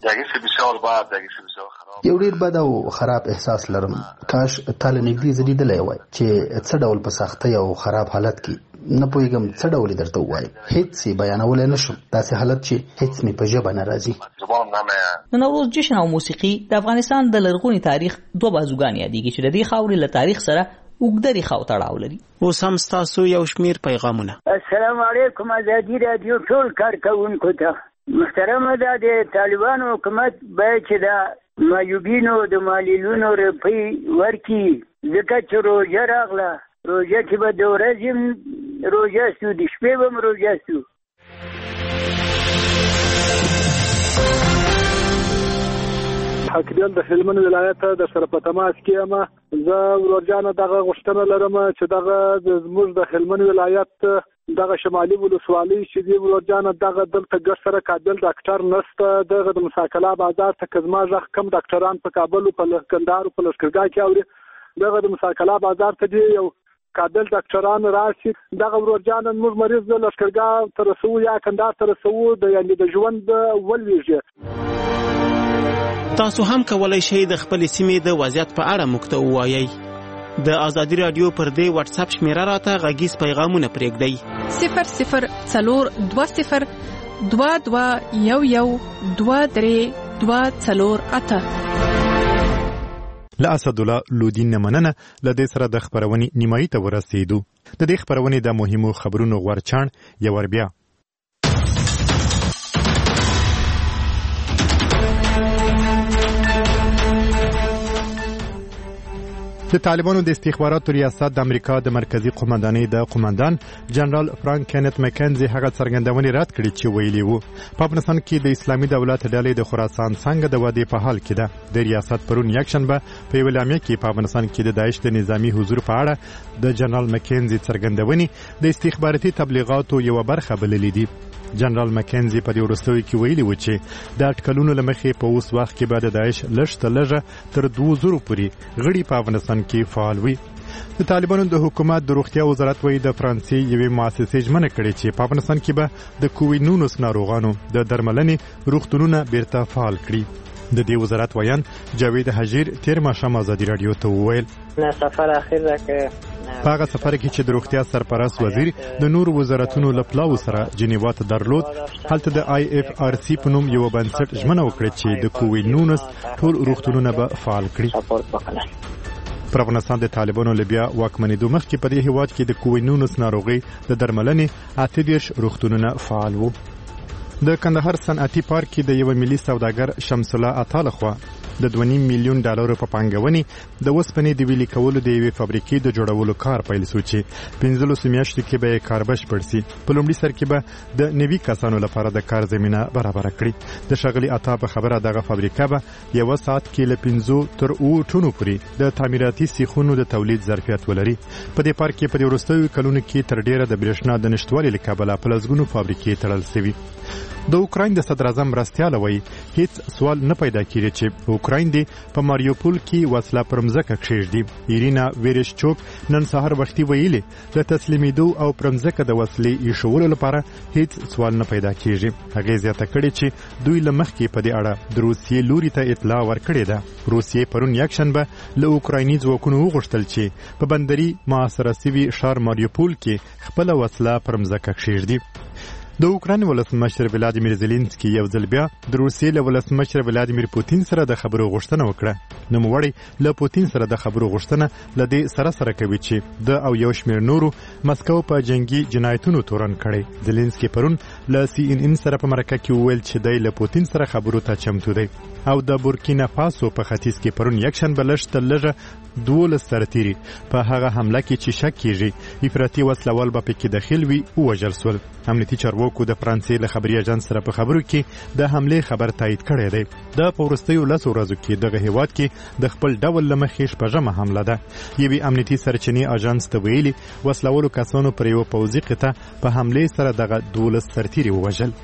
یو ډیر بد او خراب احساس لرم. کاش تاله نږدې زه لیدلی وای چې څه ډول په سختۍ او خراب حالت کې نه پوهېږم څه ډول درته ووایي هیڅ یې بیانولی نه شم. داسې حالت چې هیڅ مې په ژبه نه راځي. د نوروز جشن او موسیقي د افغانستان د لرغوني تاریخ دوه بازوګانې یادېږي چې د دې خاورې له تاریخ سره اوږده ریښه او تړاو لري. اوس هم ستاسو یو شمېر پیغامونه. السلام علیکم ازادي راډیو ټول کارکوونکو ته. محترمه دا د طالبانو حکومت باید چې د معیوبینو د معلولینو روپۍ ورکړي ځکه چې روژه راغله. روژه کې به د ورځې هم روژه سو د شپې به هم روژه سو. حاکمیان د هلمند ولایت د سره په تماس کې یم. زه ورورجانه دغه غوښتنه لرم چې دغه زموږ د هلمند ولایت دغه شمالي ولسوالۍ چې دی ورورجانه دغه دلته ګډ سره کابل ډاکټر نشته. دغه د مساکلا بازار ته که زما غږ کم ډاکټران په کابل او په کندهار او په لښکرګاه کې اوري. دغه د مساکلا بازار ته دی یو کابل ډاکټران راشي. دغه ورورجانه موږ مریض د لښکرګاه ته رسو یا کندهار ته رسو د یعنې د ژوند ولویږي. تاسو هم کولای شئ د خپل سیمې د وضعیت په اړه موږ ته ووایئ. د ازادي راډیو پر دې واتس اپ شمیره راته غږیز پیغامونه پرېږدئ. صفر صفر څلور دوه صفر دوه دوه یو یو دوه درې دوه څلور اته. له اسدالله لودین نه مننه. له دې سره د خپرونې نیمایي ته ورسېدو. د دې خپرونې د مهمو خبرونو غورچاڼ یو ور بیا. د طالبانو د استخباراتو ریاست د امریکا د مرکزی قومندانۍ د قومندان جنرال فرانک کینت مکنزي هغه څرګندونې رد کړې چې ویلي وو په افغانستان کې د اسلامي دولت ډلې د خراسان څنګه د ودې په حال کې ده. د ریاست پرون یکشنبه په یوه اعلامیه کې په افغانستان کې د داعش د نظامی حضور په اړه د جنرال مکنزي څرګندونې د استخباراتي تبلیغاتو یو برخه بللې دي. جنرال مکنزي په دې وروستیو کې ویلي و چې د اټکلونو لمخې په اوس وخت کې به د داعش لږ تر لږه تر دوه زرو پورې غړي په افغانستان کې فعال وي. د طالبانو د حکومت د روغتیا وزارت وایي د فرانسې یوې مؤسسې ژمنه کړې چې په افغانستان کې به د کووډ نولس ناروغانو د درملنې روغتونونه بیرته فعال کړي. د دې وزارت ویان جاوید حجیر تیر ماښام ازادي رادیو ته وویل سفر اخیر ده که په هغه سفر کې چې د روغتیا سرپرست وزیر د نور وزارتونو له پلاو سره جنیوا ته درلود، هلته د آی اف آر سی په نوم یو بنسټ ژمنه وکړه چې د کووډ نولس ټول روغتونونه به فعال کړي. پر افغانستان د طالبانو لبیا واکمنېدو مخکې په دې هیواد کې د کووډ نولس ناروغۍ د درملنې اته دېرش روغتونونه فعال وو. د کندهار صنعتي پارک کې د یو ملي سوداګر شمس الله عطا لخوا د دوه نیم میلیون ډالرو په پانګونې د وسپنې د ویلي کولو د یوې فابریکې د جوړولو کار پیل شو چې پنځلسو میاشتو کې به یې کار بشپړ سي. په لومړي سر کې به د نوي کسانو لپاره د کار زمینه برابره کړي. د ښاغلي عطا په خبره دغه فابریکه به یوه ساعت کې له پنځو تر اوو ټنو پورې د تعمیراتي سیخونو د تولید ظرفیت ولري. په دې پارک کې په دې وروستیو کلونو کې تر ډیره د برېښنا د نشتوالي له کبله په لسګونو فابریکې تړل شوي. د اوکراین د صدر اعظم مرستیال وایي هیڅ سوال نه پیدا کیږي چې اوکراین دی په ماریوپول کې وسله پر مځکه کښېږدي. ایرینا ویرشچوک نن سهار وختي ویلي د تسلیمېدو او پر مځکه د وسلې ایښولو لپاره هیڅ سوال نه پیدا کیږي. هغې زیاته کړې چې دوی له مخکې په دې اړه د روسیې لوري ته اطلاع ورکړې ده. روسیې پرون یکشنبه له اوکرایني ځواکونو وغوښتل چې په بندري محاصره شوي ښار ماریوپول کې خپله وسله پر مځکه کښېږدي. د اوکراین ولسمشر ولادیمیر زيلنسکي یو ځل بیا د روسیې له ولسمشر ولادیمیر پوتین سره د خبرو غوښتنه وکړه. نوموړی له پوتین سره د خبرو غوښتنه له دې سره سره کوي چې د او یو شمېر نورو مسکو په جنگي جنایتونو تورن کړي. زيلنسکي پرون له سی ان ان سره په مرکه کې وویل چې دی له پوتین سره خبرو ته چمتو دی. او د بورکینا فاسو په ختیځ کې پرون یکشنبه لږ تر لږه دولس سرتیري په هغه حمله کې چې شک کیږي افراطي وسلوال به پکې داخل وي ووژل شول. امنیتي چارواکو د فرانسې له خبري اژانس سره په خبرو کې د حملې خبر تایید کړی دی. د په وروستیو لسو ورځو کې دغه هیواد کې د خپل ډول له مخې شپږمه حمله ده. یوې امنیتي سرچینې اژانس ته ویلي وسلوالو کسانو پر یوه پوځي قطعه په حملې سره دغه دولس سرتیري ووژل.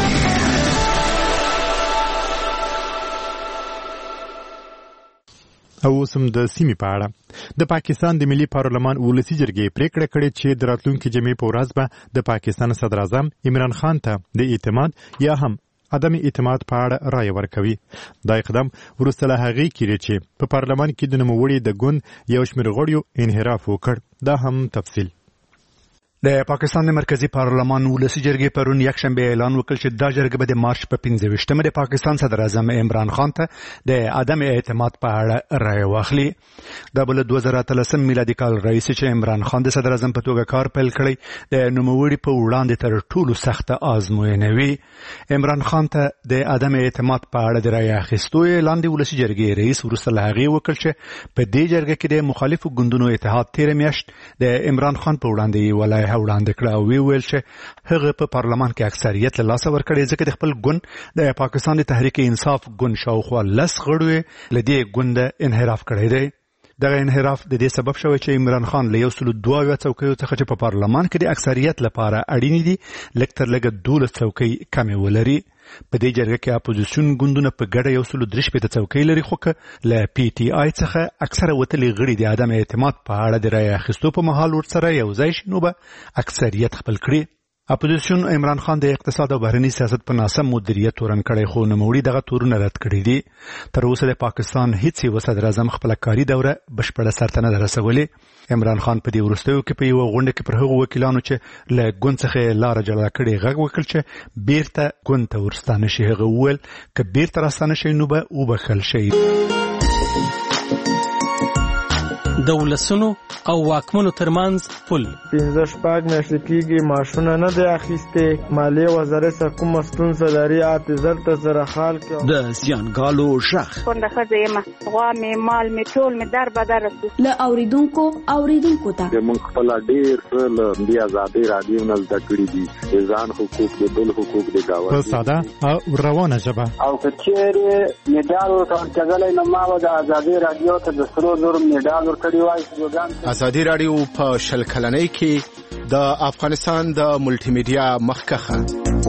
او اوس هم د سیمې په اړه د پاکستان د ملي پارلمان ولسي جرګې پریکړه کړې چې د راتلونکي جمعې په ورځ به د پاکستان صدر اعظم عمران خان ته د اعتماد یا هم عدم اعتماد په اړه رایه ورکوي. دا اقدام وروسته له هغې کېږي چې په پارلمان کې د نوموړي د ګوند یو شمېر غړیو انحراف وکړ. دا هم تفصیل د پاکستان د مرکزی پارلمان ولسي جرګې پرون یکشنبه اعلان وکړ چې دا جرګه به د مارچ په پنځه ویشتمه د پاکستان صدر اعظم عمران خان ته د عدم اعتماد په اړه رایه واخلي. دا بل دوه زره اتلسم میلادي کال راهیسې چې عمران خان د صدر اعظم په توګه کار پیل کړی د نوموړي په وړاندې تر ټولو سخته آزموینه وي. عمران خان ته د عدم اعتماد په اړه د رایه اخیستو اعلان د ولسي جرګې رئیس وروسته له هغې وکړ چې په دې جرګه کې د مخالفو ګوندونو اتحاد تېره میاشت د عمران خان په وړاندې ولایه وړاندې کړه او ویل چې هغه په پارلمان کې اکثریت له لاسه ورکړي ځکه د خپل ګوند د پاکستان د تحریک انصاف ګوند شاوخوا لس غړو له دې ګوند انحراف کړی دی. دغه انحراف د دې سبب شوی چې عمران خان له یو سلو دوه اویا څوکیو څخه چې په پارلمان کې د اکثریت لپاره اړینې دي لږ تر لږه دولس څوکۍ کمې ولري. په دې جرګه کې اپوزیسیون ګوندونه په ګډه یو سلو درې شپېته څوکۍ لري خو که له پی ټي آی څخه اکثره وتلي غړي د عدم اعتماد په اړه د رایې اخیستو په مهال ورسره یو ځای شي نو به اکثریت خپل کړي. اپوزیسیون عمران خان د اقتصاد او بهرني سیاست په ناسم مدیریت تورن کړی خو نوموړي دغه تورونه رد کړي دي. تر اوسه د پاکستان هیڅ یو صدر اعظم خپله کاري دوره بشپړه سرته نه ده رسولې. عمران خان په دې وروستیو کې په یوه غونډه کې پر هغو وکیلانو چې له ګوند څخه لاره جلا کړې غږ وکړ چې بیرته ګوند ته ورستانه شي. هغه وویل که بیرته راستانه شي نو به وبخښل شي. د ولسونو او واکمنو ترمنځ پل. پنځه شپږ میاشتې کېږي ماشونه نه دی اخیستې. مالیې وزارت څخه کومه ستونزه لري حافظل ته سره حال کړه. د زیانګالو غږ کونډه ښځه یم، غوا مې مال مې ټول مې در بدر رسو. له اوریدونکو اوریدونکو ته موږ خپل ډېر څه له دې ازادۍ راډیو نه زده کړي دي، د ځان حقوق د بل حقوق د گاونډي په ساده او روانه ژبه. او که چېرې مډال ورته کېدلی نو ما به د ازادۍ راډیو ته د سرو زرو مډال ورکړی وای. ازادي راډیو په شل کلنۍ کې د افغانستان د ملټي میډیا مخکخه.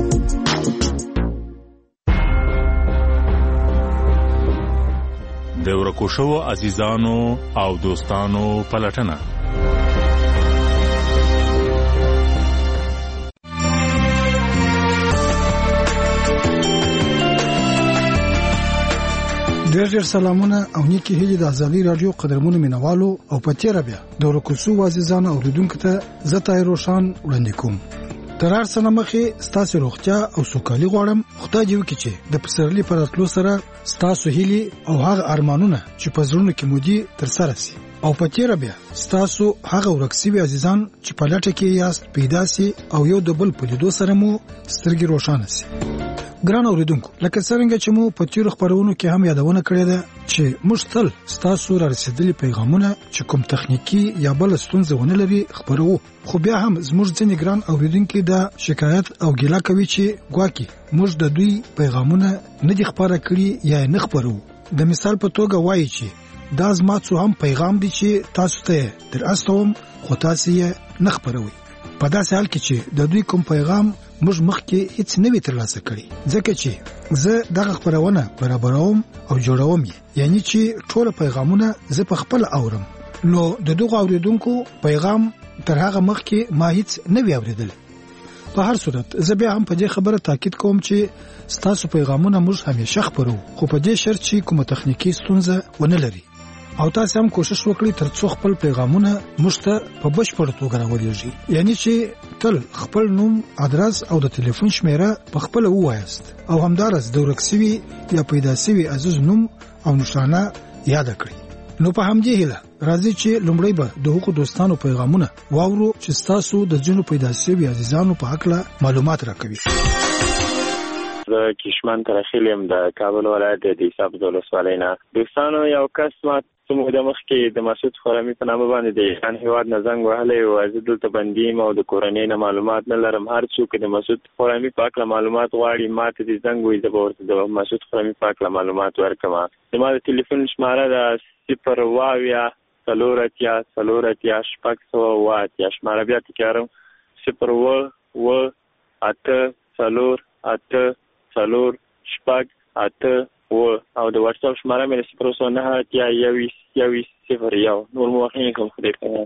د ورکو شوو عزیزانو او دوستانو پلټنه. ډېر ډېر سلامونه او نیکی هیلې د ازادي راډیو قدرمنو مینوالو او په تیره بیا د ورکوسو عزیزانو اوریدونکو ته زه طاهر روشان وړاندې کوم. تر هر څه نه مخکې ستاسو روغتیا او سوکالي غواړم. خدای دې وکړي چې د پسرلي پر راتلو سره ستاسو هیلې او هغه ارمانونه چې په زړونو کې مو دي ترسره شي. او په تیره بیا ستاسو هغه ورکسوي عزیزان چې په لټه کې یاست پیدا شي او یو د بل په لیدو سره مو سترګې روښانه شي. ګران اوریدونکو، لکه څنګه چې مو په تیرو خبرونو کې هم یادونه کړې ده چې موږ تل ستاسو را رسیدلي پیغامونه چې کوم تخنیکی یا بل ستونزه ونه لري خبرو، خو بیا هم زموږ ځینې ګران اوریدونکو دا شکایت او ګیله کوي چې ګواکې موږ د دوی پیغامونه نه دي خبره کړي یا نه خبرو. د مثال په توګه وایي چې دا زما څو هم پیغام دي چې تاسو ته در استوم خو تاسو یې نه خبروي. په داسې حال کې چې د دوی کوم پیغام موږ مخکې هیڅ نه وی ترلاسه کړی، ځکه چې زه دغه خبرونه برابروم او جوړوم، یعنی چې ټول پیغامونه زه په خپل اورم. نو د دغه اوریدونکو پیغام تر هغه مخکې ما هیڅ نه وی اوریدل. په هر صورت زه بیا هم په دې خبره تاکید کوم چې ستاسو پیغامونه موږ همیشه خبرو، خو په دې شرط چې کومه تخنیکی ستونزه ونه لري. او تاسو هم کوشش وکړئ ترڅو خپل پیغامونه موږ ته په بشپړ توګه راولېږي، یعنی چې تل خپل نوم، ادرس او د ټلیفون شمیره په خپل ووایاست او همدارس د ورکسوي یا پیدا شوي عزیز نوم او نشانه یاد کړئ. نو په همدې هیله راځي چې لومړی به د حقوق دوستانو پیغامونه واورو چې تاسو د جنو پیدا شوي عزیزانو په حق له معلومات راکوي. زه کشمن ترخیلیم د کابل ولایت د دیساب ولسوالۍ نه. دوستانو یو کس ما څه موده مخکې د مسعود خرمي په نامه باندې د ایران هیواد نه زنګ وهلی و. زه دلته بندي یم او د کورنۍ نه معلومات نه لرم. هر څوک د مسعود خرمي په اړه معلومات غواړي ما ته د زنګ وایي، زه به ورته د مسعود خرمي په اړه معلومات ورکړم. زما د ټلیفون شماره ده صفر اوه اویا څلور اتیا څلور اتیا شپږ سوه اوه اتیا. شماره بیا تکراروم، صفر اوه اوه اته څلور اته څلور شپږ اته اوه. او د واتساپ شماره مې صفر اوه نهه اتیا یوویشت یوویشت صفر یو. نور مو وخت نه کوم خدای ته.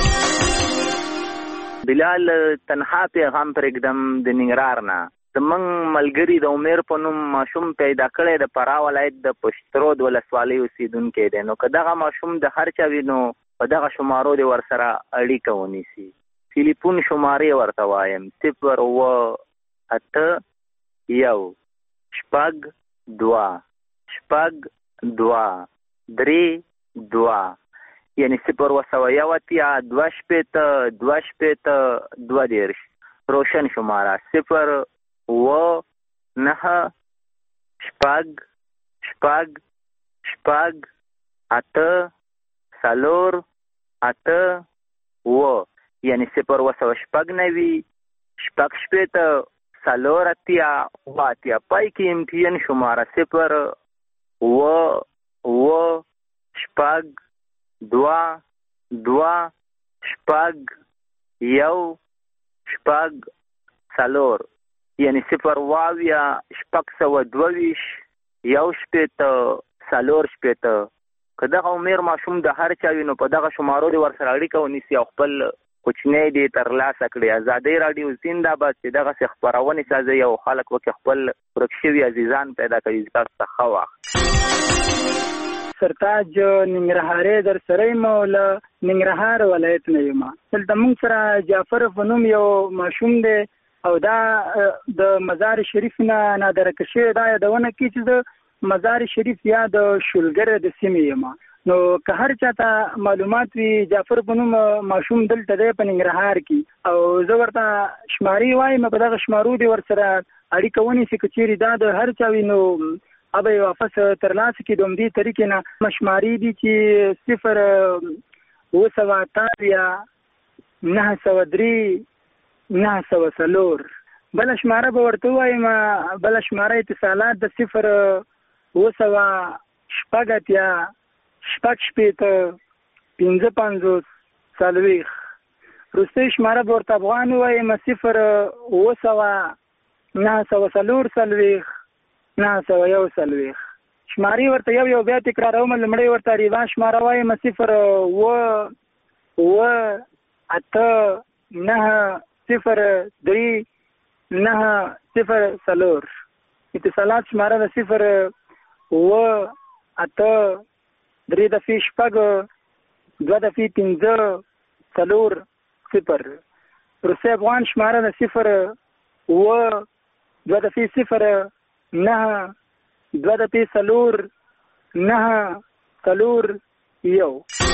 بلال تنها پیغام پرېږدم د ننګرهار نه. زمونږ ملګري د عمر په نوم ماشوم پیدا کړی د فراه ولایت د پشترود ولسوالۍ اوسېدونکی دی. نو که دغه ماشوم د هر چا وي نو په دغه شمارو دې ورسره اړیکه ونیسي. ټلیفون شمارې ورته وایم صفر اوه اته یو شپږ دوه شپږ دوه درې دوه، یعنی صفر اوه سوه یو اتیا دوه شپېته دوه شپېته دوه دېرش. روشن شماره صفر اوه نهه شپږ شپږ شپږ اته څلور اته اوه، یعنی صفر اوه سوه شپږ نوي شپږ شپېته څلور اتیا اوه اتیا. پای کې ایم ټي این شماره صفر اوه اوه شپږ دوه دوه شپږ یو شپږ څلور، یعنی صفر اوه اویا شپږ سوه دوه ویشت یو شپېته څلور شپېته. که دغه عمر ماشوم د هر چا وي نو په دغه شمارو دې ورسره اړیکه ونیسي او خپل کوچنی دې ترلاسه کړي. ازادۍ راډیو زنده‌باد چې دغسې خپرونې سازوي او خلک پکې خپل ورک شوي عزیزان پیدا کوي. تاسو ته ښه وخت. سرتاج ننګرهاري در سره یم او له ننګرهار ولایت نه یم. دلته موږ سره جعفر په نوم یو ماشوم دی او دا د مزار شریف نه نادره کشي دا یادونه کوي چې د مزار شریف یا د شولګر د سیمې یم. نو که هر چاته معلومات وي جعفر په نوم ماشوم دلته دی په ننګرهار کې او زه ورته شماري وایم په دغه شمارو دې ورسره اړیکه ونیسي که چیرې دا د هر چا وي نو هغه یې واپس ترلاسه کړي. د همدې طریقې نه مشماري دي چې صفر اوه سوه اتیا نهه سوه درې نهه سوه څلور. بله شماره به ورته ووایم، بله شماره اتصالات د صفر اوه سوه شپږ اتیا شپږ شپېته پنځه پنځوس څلوېښت. وروستۍ شماره به ورته افغان ووایم صفر اوه سوه نهه سوه څلور څلوېښت نهه سوه یو څلوېښت. شمارې ورته یو یو بیا تکراروم. لومړی ورته ریوا شماره وایم صفر اوه اوه اته نهه صفر درې نهه صفر څلور. اتصالات شماره د صفر اوه اته درې دفعې شپږ دوه دفعې پنځه څلور صفر. وروستی افغان شماره د صفر اوه دوه دفعې صفر نهه دوه دفعې څلور نهه څلور یو.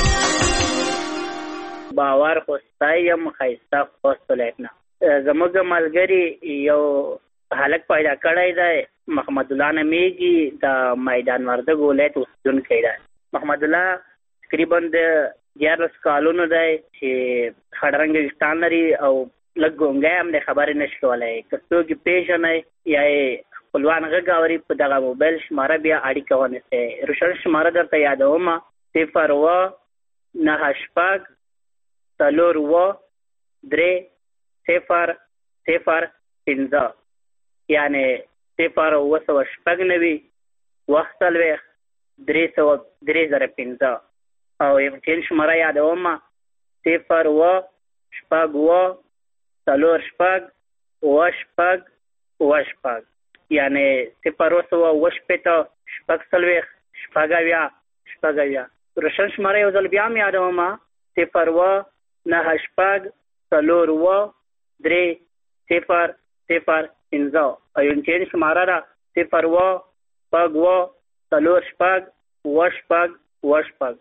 باور خوستی یم ښایسته خوست ولایت نه. زموږ ملګري یو هلک پیدا کړی دی، محمد الله نمیږي، د میدان وردګ ولایت اوسېدونکی دی. محمد الله تقریبا د دیارلس کالونو دی چې خړ رنګه ویښتان لري او لږ ګونګی هم دی، خبرې نشي کولی. که څوک یې پېژنئ یا یې خپلوان غږ اوري په دغه موبایل شماره بیا اړیکه ونیسئ. روشن شماره درته یادومه صفر اوه نهه شپږ څلور اوه درې صفر صفر پنځه، یعنې صفر اوه سوه شپږ نوي اوه څلوېښت درې سوه درې زره پنځه. او امټین شماره یادومه صفر اوه شپږ اوه څلور شپږ اوه شپږ اوه شپږ، یعنې صفر اوه سوه اوه شپېته شپږ څلوېښت شپږ اویا شپږ اویا. روشن شماره یو ځل بیا هم یادومه صفر اوه نهه شپږ څلور اوه درې صفر صفر پنځه. او امټین شماره ده صفر اوه شپږ اوه څلور شپږ اوه شپږ اوه شپږ.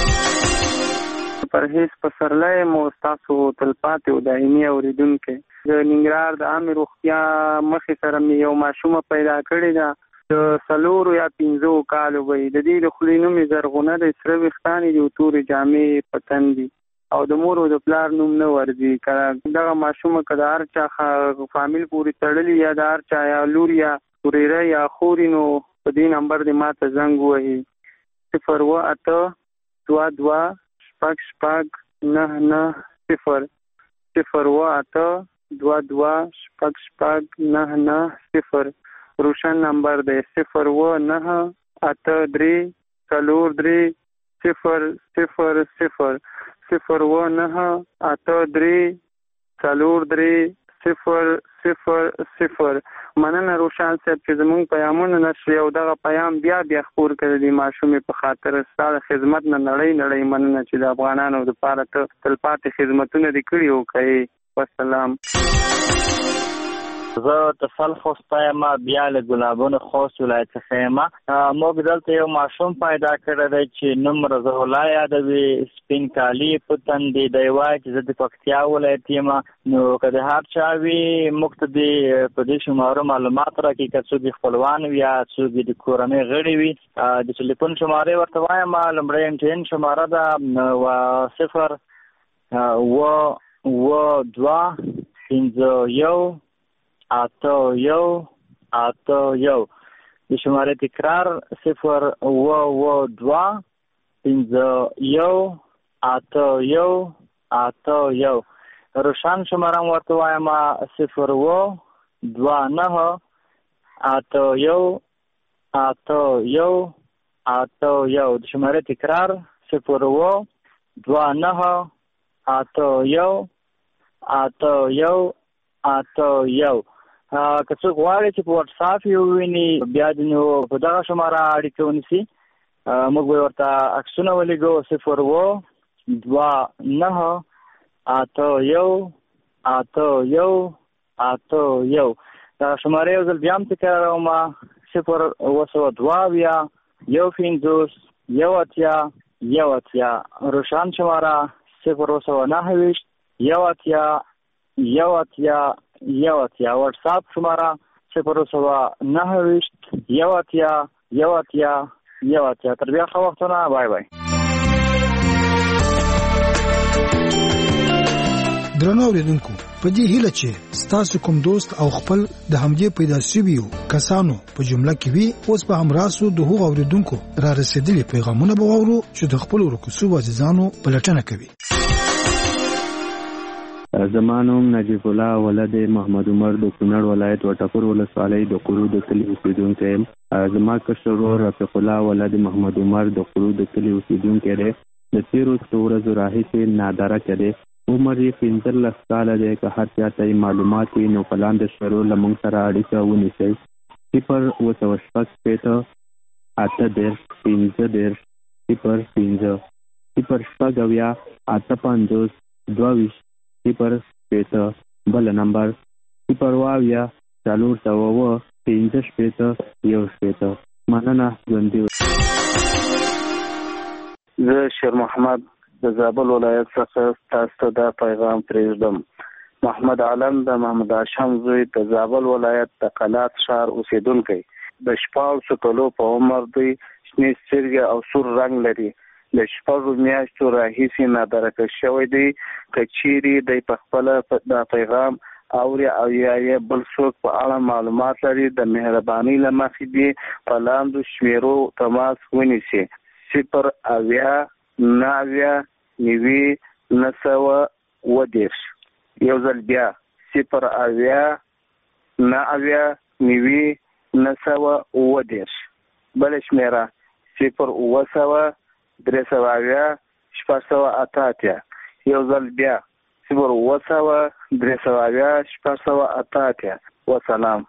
پرهیز پسرلی مو ستاسو تلپاتې او دایمي اورېدونکی. د ننګرهار د عامې روغتیا مخې سره مې یو ماشومه پیدا کړې ده، د څلورو یا پنځو کالو به وي. د دې د خولې نوم یې زرغونه دی، سره ویښتان یې دي او تورې جامې په تن دي او د مور او د پلار نوم نه ورځي. که دغه ماشومه که د هر چا فامیل پورې تړلي یا د هر چا یا لور یا ورېره یا خوري نو په دې نمبر دې ما ته زنګ ووهي صفر اوه اته دوه دوه شپږ شپږ نهه نهه صفر صفر اوه اته دوه دوه شپږ شپږ نهه نهه صفر. روشن نمبر دی صفر اوه نهه اته درې څلور درې صفر صفر صفر صفر اوه نهه اته درې څلور درې صفر صفر صفر. مننه روشن صاحب چې زموږ پیامونه نشري او دغه پیام بیا بیا خپور کړی دی ماشومې په خاطر. ستا د خدمت نه نړۍ نړۍ مننه چې د افغانانو دپاره ته تلپاتې خدمتونه دې کړي وکړي. والسلام. زه تفل خوستی یم، بیا له ګلابونو خوست ولایت څخه یم. موږ دلته یو ماشوم پیدا کړی دی چې نوم رضا الله یادوي، سپین کالي په تن دی. دی وایي چې زه د پکتیا ولایت یم. نو که د هر چا وي موږ ته دې په دې شمارو معلومات راکړي، که څوک یې خپلوان وي یا څوک یې د کورنۍ غړي وي. د ټلیفون شمارې ورته وایم. لومړی امټین شماره ده صفر اوه اوه دوه پنځه یو اته یو اته یو. د شماره تکرار صفر اوه اوه دوه پنځه یو اته یو اته یو. روشن شماره ورته وایم صفر اوه دوه نهه اته یو اته یو اته یو. د شماره تکرار صفر اوه دوه نهه اته یو اته یو اته یو. که څوک غواړي چې په واتساپ یې وویني بیا د نو په دغه شماره اړیکه ونیسي. موږ به ورته عکسونه ولیږو صفر اوه دوه نهه اته یو اته یو اته یو. دغه شمارې یو ځل بیا هم تکراروم صفر اوه سوه دوه اویا یو پنځوس یو اتیا یو اتیا، روشن شماره صفر و سوه نهه ویشت یو اتیا یو اتیا یو اتیا، واتساپ شماره صفر و سوه نهه ویشت یو اتیا یو اتیا یو اتیا. تر بیا ښه وختونه، بای بای. درنو اوریدونکو، په دې هیله چې ستاسو کوم دوست او خپل د همدې پیدا شویو کسانو په جمله کې وي، اوس به هم راسو د هغو اوریدونکو را رسیدلي پیغامونه به واورو چې د خپل ورکوسو عزیزانو پلټنه کوي. زما نوم نجیب الله ولد محمد عمر د کونړ ولایت وټپور ولسوالۍ د قرو د کلي اوسیدونکی یم. زما کشر ورور رفیق الله ولد محمد عمر د قرو د کلي اوسیدونکی دی. د تېرو څو ورځو راهیسې نادرکه دی. عمر یې پنځلس کاله دی. که هر چا ته معلومات وي نو په لاندې شمېرو له موږ سره اړیکه ونیسئ. صفر اوه سوه شپږ شپېته اته دېرش پنځه دېرش صفر پنځه صفر شپږ اویا اته پنځوس دوه ویشت صفر شپېته. بل نمبر صفر اوه اویا څلور سوه اوه پنځه شپېته یو شپېته. مننه، ژوندي اوسئ. زه شیر محمد د زابل ولایت څخه تاسو ته دا پیغام پرېږدم. محمد عالم د محمد هاشم زوی د زابل ولایت د قلات ښار اوسیدونکی. د شپاړسو کلو په عمر دی. شنې سترګې او سور رنګ لري. له شپږو میاشتو راهیسې نادرکه شوی دی. که چیرې دی په خپله دا پیغام اوري او یا یې بل څوک په اړه معلومات لري، د مهربانۍ له مخې دې په لاندو شمیرو تماس ونیسي: صفر اویا نهه اویا نوي نهه سوه اووه دېرش. یو ځل بیا صفر اویا نهه اویا نوي نهه سوه اووه دېرش. بله شمېره صفر اووه سوه درې سوه اویا شپږ سوه اته اتیا. یو ځل بیا صفر اووه سوه درې سوه اویا شپږ سوه اته اتیا. وسلام.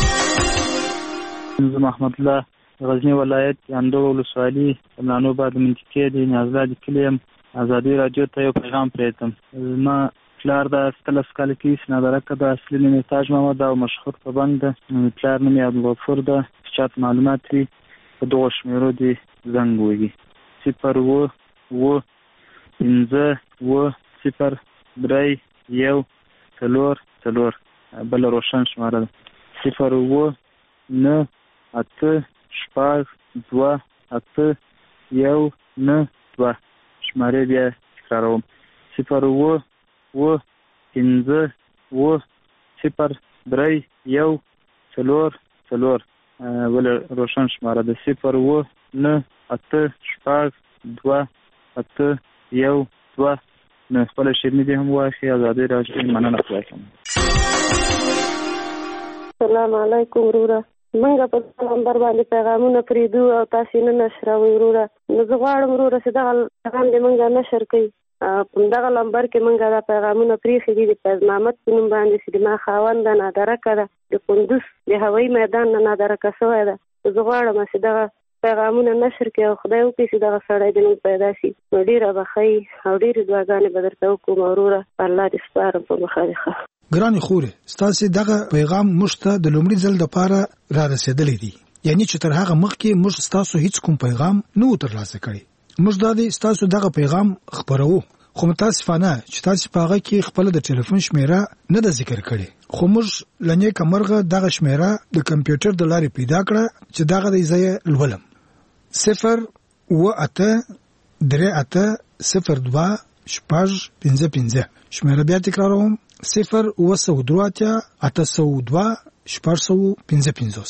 زه محمد الله غزنی ولایت اندو ولسوالي ملانو بعد منطقې د نیازلاد کلي یم. ازادي راډیو ته یو پیغام پرېږدم. زما پلار د اتلس کاله کې نادرکه ده. اصلي نوم یې تاج محمد او مشهور پابند ده. پلار نوم یې عبدالغفور ده. چې چاته معلومات وي په دغو شمېرو دې زنګ ووهي: صفر اووه اووه پنځه اووه صفر درې یو څلور څلور. بله روشن شماره ده: صفر اووه نه اته شپږ دوه اته یو نه دوه. شمارې بیا تکراروم: صفر اووه اووه پنځه اووه صفر درې یو څلور څلور. بله روشن شماره ده: صفر اووه نه اته شپږ دوه اته یو دوه نه. خپله شیریني دې هم واخلي. ازادي راډیو مننه. خدای کوم. السلام علیکم وروره. منګه په نمبر باندې پیغامونه پرېږدو او تاسې نه نشروئ وروره. نو زه غواړم وروره چې دغه پیغام دې منګه نشر کړئ. په دغه نمبر کې منګه دا پیغامونه پرېښي دي د فیض محمد په نوم باندې چې د ما خاوند ده نادرکه ده د کندوز د هوایي میدان نه نادرکه شوی ده. زه غواړم چې دغه پیغامونه نشر کړي او خدای وکړي چې دغه سړی د موږ پیدا شي. نو ډېره به ښه وي او ډېرې دعاګانې به درته وکړم وروره. الله دې سپارم په مخه دې ښه. ګرانې خورې، ستاسې دغه پیغام موږ ته د لومړي ځل دپاره را رسېدلی دی. یعنې چې تر هغه مخکې موږ ستاسو هیڅ کوم پیغام نه و ترلاسه کړی. موږ دا دی ستاسو دغه پیغام خپروو، خو متاسفانه چې تاسې په هغه کې خپله د ټلیفون شمېره نه ده ذکر کړې. خو موږ له نیکه مرغه دغه شمېره د کمپیوټر د لارې پیدا کړه چې دغه دی زه یې لولم: صفر اووه اته درې اته صفر دوه شپږ پنځه پنځه. شمېره بیا تکراروم: صفر اووه سوه درې اتیا اته سوه دوه شپږ سوه پنځه پنځوس.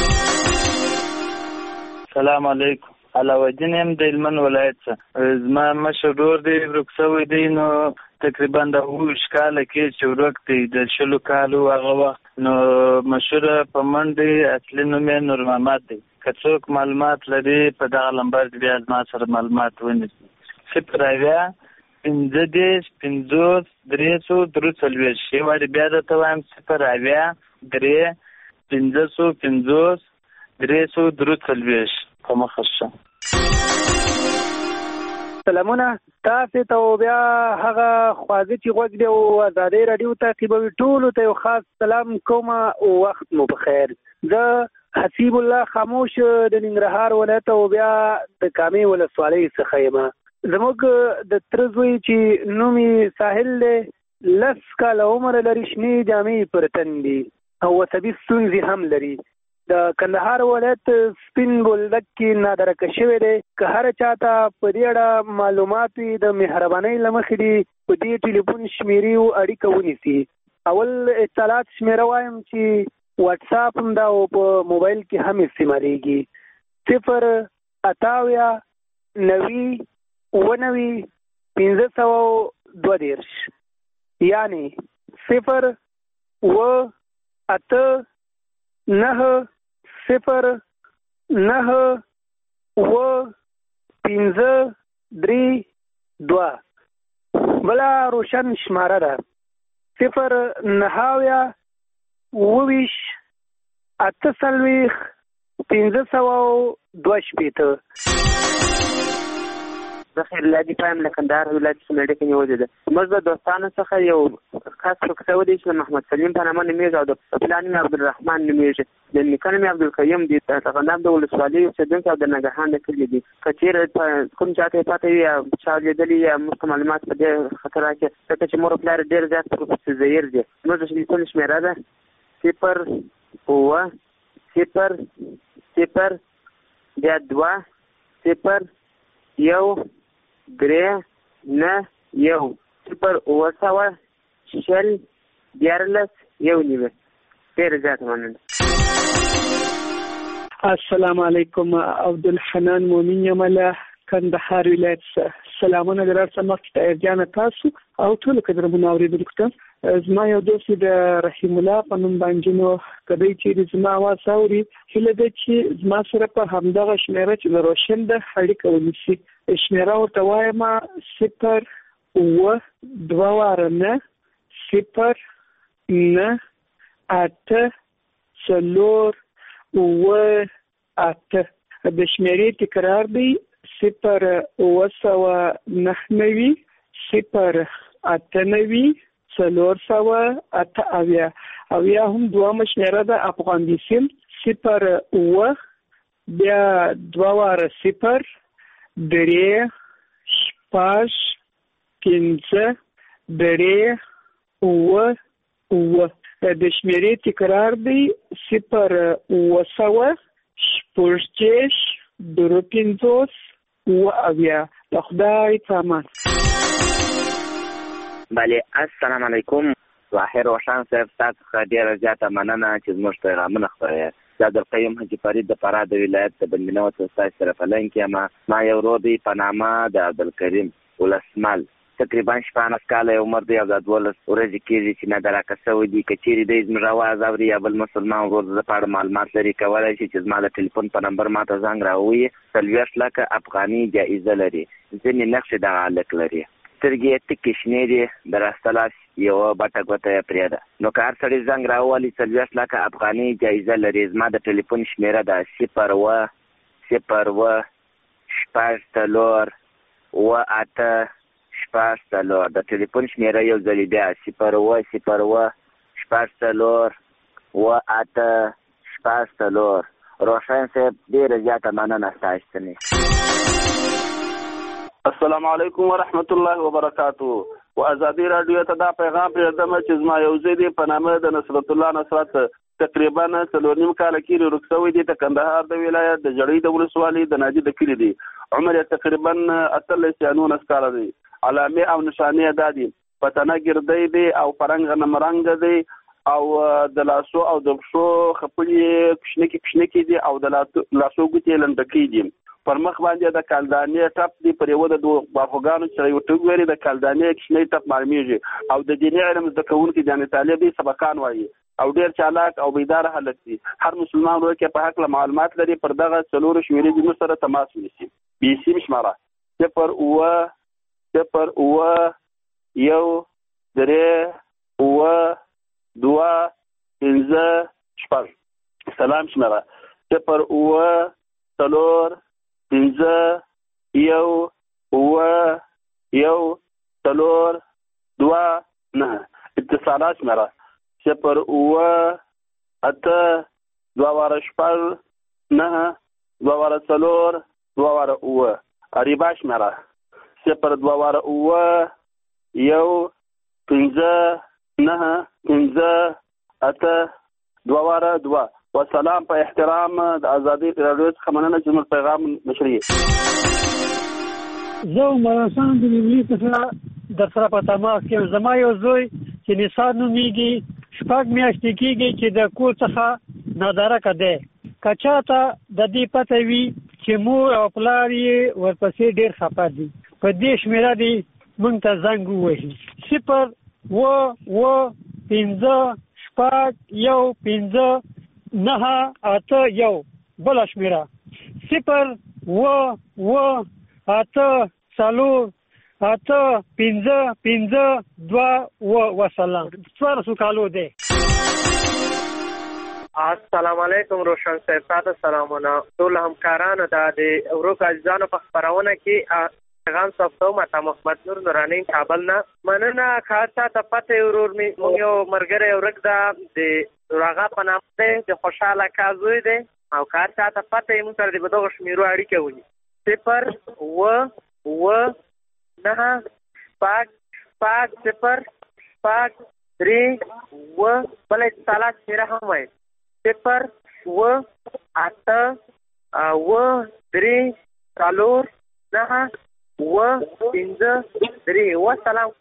سلام علیکم. علاوالدین یم د هلمند ولایت څخه. زما مشر ورور دی ورک شوی دی. نو تقریبا د اووه ویشت کاله کې چې ورک دی د شلو کالو هغه وخت. نو مشهوره په منډ دی. اصلي نوم یې نور محمد دی. که څوک معلومات لري په دغه نمبر کې بیا زما سره معلومات ونیسي: صفر اویا پنځه دېرش پنځوس درې سوه درې څلوېښت. یو وارې بیا درته وایم: صفر اویا درې پنځه سوه پنځوس درې سوه درې څلوېښت. په مخه شه. سلامونه تاسې ته او بیا هغه خوازي چې غوږ دی او ازادۍ راډیو تعقیبوي ټولو ته یو خاص سلام کوم او وخت مو بخیر. زه حسیب الله خاموش د ننګرهار ولایت او بیا د کامې ولسوالۍ څخه یم. زموږ د تره زوی چې نوم یې ساحل دی، لس کاله عمر لري، شنې جامې پر تن دي او عصبي ستونزې هم لري. د کندهار ولایت سپین بولدک کې نادرکه شوی دی. که هر چاته په دې اړه معلومات وي د مهربانۍ له مخې دي په دې ټلیفون شمیرې اړیکه ونیسي. اول اتصالات شمیره وایم چې واټساپ هم دا او په موبایل کې هم استعمالیږي. صفر اتاویا نوي اووه نوي پنځه سوه دوه دېرش، یعنې صفر اووه اته نهه صفر نهه اووه پنځه درې دوه. بله روشن شماره ده صفر نهاویا اووه ویشت اته څلوېښت پنځه سوه دوه شپېته. بخیر لادي پایم له کندهار ولایت څخه اړیکه نیولې ده. موږ د دوستانو څخه یو خاص رخصت ودی چې محمد سلیم په نامه نومیږي او د پلان مې عبدالرحمن نومیږي، د نیکه نوم یې عبدالقیم دی، د ارغنداب د ولسوالۍ اوسېدونکی او د ننګرهار د کلي دی. که چېرې کوم چاته یې پته وي یا چا لیدلي یا موږ معلومات په دې خاطر راکړي، ځکه چې مور او پلار ډېر زیات پروفیسر زهیر دی. زموږ د ټلیفون شمېره ده صفر اووه صفر صفر بیا دوه صفر یو درې نه یو صفر اووه سوه شل دیارلس یو نیوي. ډېره زیاته مننه. السلام علیکم. عبدالحنان مومن یم له کندهار ولایت څخه. سلامونه در څخه مخکې ته جانه تاسو او ټولو قدرمنو اورېدونکو ته. زما یو دوست د رحیم الله په نوم باندې نو کدی چې زما اواز اوري هیله ده چې زما سره په همدغه شمیره چې د روشن ده اړیکه ونیسي. شمیره ورته وایم صفر اووه دوه واره نه صفر نه اته څلور اووه اته. د شمیرې تکرار دی صفر اووه سوه نهه نوي صفر اته نوي څلور سوه اته اویا. او یا هم دوامه شمیره ده افغانیسیم صفر اووه بیا دوه واره صفر درې شپږ پنځه درې اووه اووه. د شمیرې تکرار دی صفر اووه سوه شپږ دېرش درې پنځوس اووه اویا. د خدای په امان. بله السلام علیکم. ظاهر روشن صاحب تاسو څخه ډېره زیاته مننه چې زموږ پیغامونه خپروئ. زه عبدالقیم حاجي فرید د فراه د ولایت د بندمینه وطن ستاسو سره په لاین کې یم. ما یو ورور دی په نامه د عبدالکریم ولسمل، تقریبا شپاړس کاله یې عمر دی او دا دولس ورځې کېږي چې نادرکه شوی دی. که چېرې دی زموږ اواز اوري یا بل مسلمان ورور د په اړه معلومات لري کولی شي چې زما د ټلیفون په نمبر ما ته زنګ راووایي. څلوېښت لکه افغاني جایزه لري. ځینې نقشې دغه هلک لري. سترګې یې تکې شنې دي، د راسته لاس یوه بټه ګوته یې پرېږده. نو که هر سړي زنګ راووالي څلوېښت لکه افغاني جایزه لري. زما د ټلیفون شمېره ده صفر اووه صفر اووه شپږ څلور اووه اته شپږ څلور. د ټلیفون شمېره یو ځلې بیا صفر اووه صفر اووه شپږ څلور اووه اته شپږ څلور. روشن صاحب ډېره زیاته مننه ستاسو ته. السلام علیکم ورحمت الله وبرکاتو. و ازادي رادیو ته دا پیغام پرېږدم چې زما یو زوی دی په نامه د نصرت الله نصرت، تقریبا څلور نیم کاله کېږي ورک شوی دی. د کندهار د ولایت د جړۍ د ولسوالۍ د ناجي د کلي دی. عمر یې تقریبا اتلس یا نولس کاله دی. علامې او نشانې یې دا دي پتنه ګردی دی او پرنګ غنمرنګ دی او د لاسو او د پښو خپلې کشنکې کشنکې دي او د لاسو ګوتې لنډکې دي. پر مخ باندې د کالدانې ټپ دی، پر یوه د دوه باخوګانو چې یو ټوک لري د کالدانې کشنۍ ټپ معلومیږي. او د دیني علم زده کوونکي جانې طالب دی سبقان وایي او ډېر چالاک او بیداره هلک دی. هر مسلمان ورور کې په هکله معلومات لري پر دغه څلورو شمېرې زموږ سره تماس ونیسي. بي سیم شماره صفر اووه صفر اووه یو درې اووه دوه پنځه شپږ. سلام شماره صفر اووه څلور پنځه یو اووه یو څلور دوه نه. اتصالات شماره صفر اووه اته دوه واره شپږ نهه دوه واره څلور دوه واره اووه اریبا شمېره صفر دوه واره اووه یو پنځه نهه پنځه اته دوه واره دوه. والسلام په احترام د ازادي راډیو څخه مننه چې زموږ پیغام نشري. زه عمرحسن د نیملي څخه در سره په تماس کې زما یو زوی چې نثار نومیږي شپږ میاشتې کېږي چې د کور څخه نادارکه دی. که چاته د دې پته وي چې مور او پلار یې ورپسې ډېر خفه دي په دې شمېره دې موږ ته زنګ ووهي صفر اووه اووه پنځه شپږ یو پنځه نهه اته یو بله شمېره صفر اووه اووه اته څلور اته پنځه پنځه دوه اووه. وسلام. څوارلسو کالو دی. السلام علیکم روشن صاحب، تاسو سلامونه ټول همکارانو ته د ورو عزیزانو په خبرونه کې پیغام صفتو ماته محمد نور نورانی کابل نه مننه. خاصه ته پته ورور می مونږ یو مرګره ورک دا د راغه په نام ده د خوشاله کازوی ده او کار ته پته یې مونږ سره د بدو شمیرو اړیکه ونی صفر و و نه پاک پاک صفر پاک درې و بلې سالا شمیره هم وای صفر و اته و درې څلور نهه و پنځه درې. وسلام.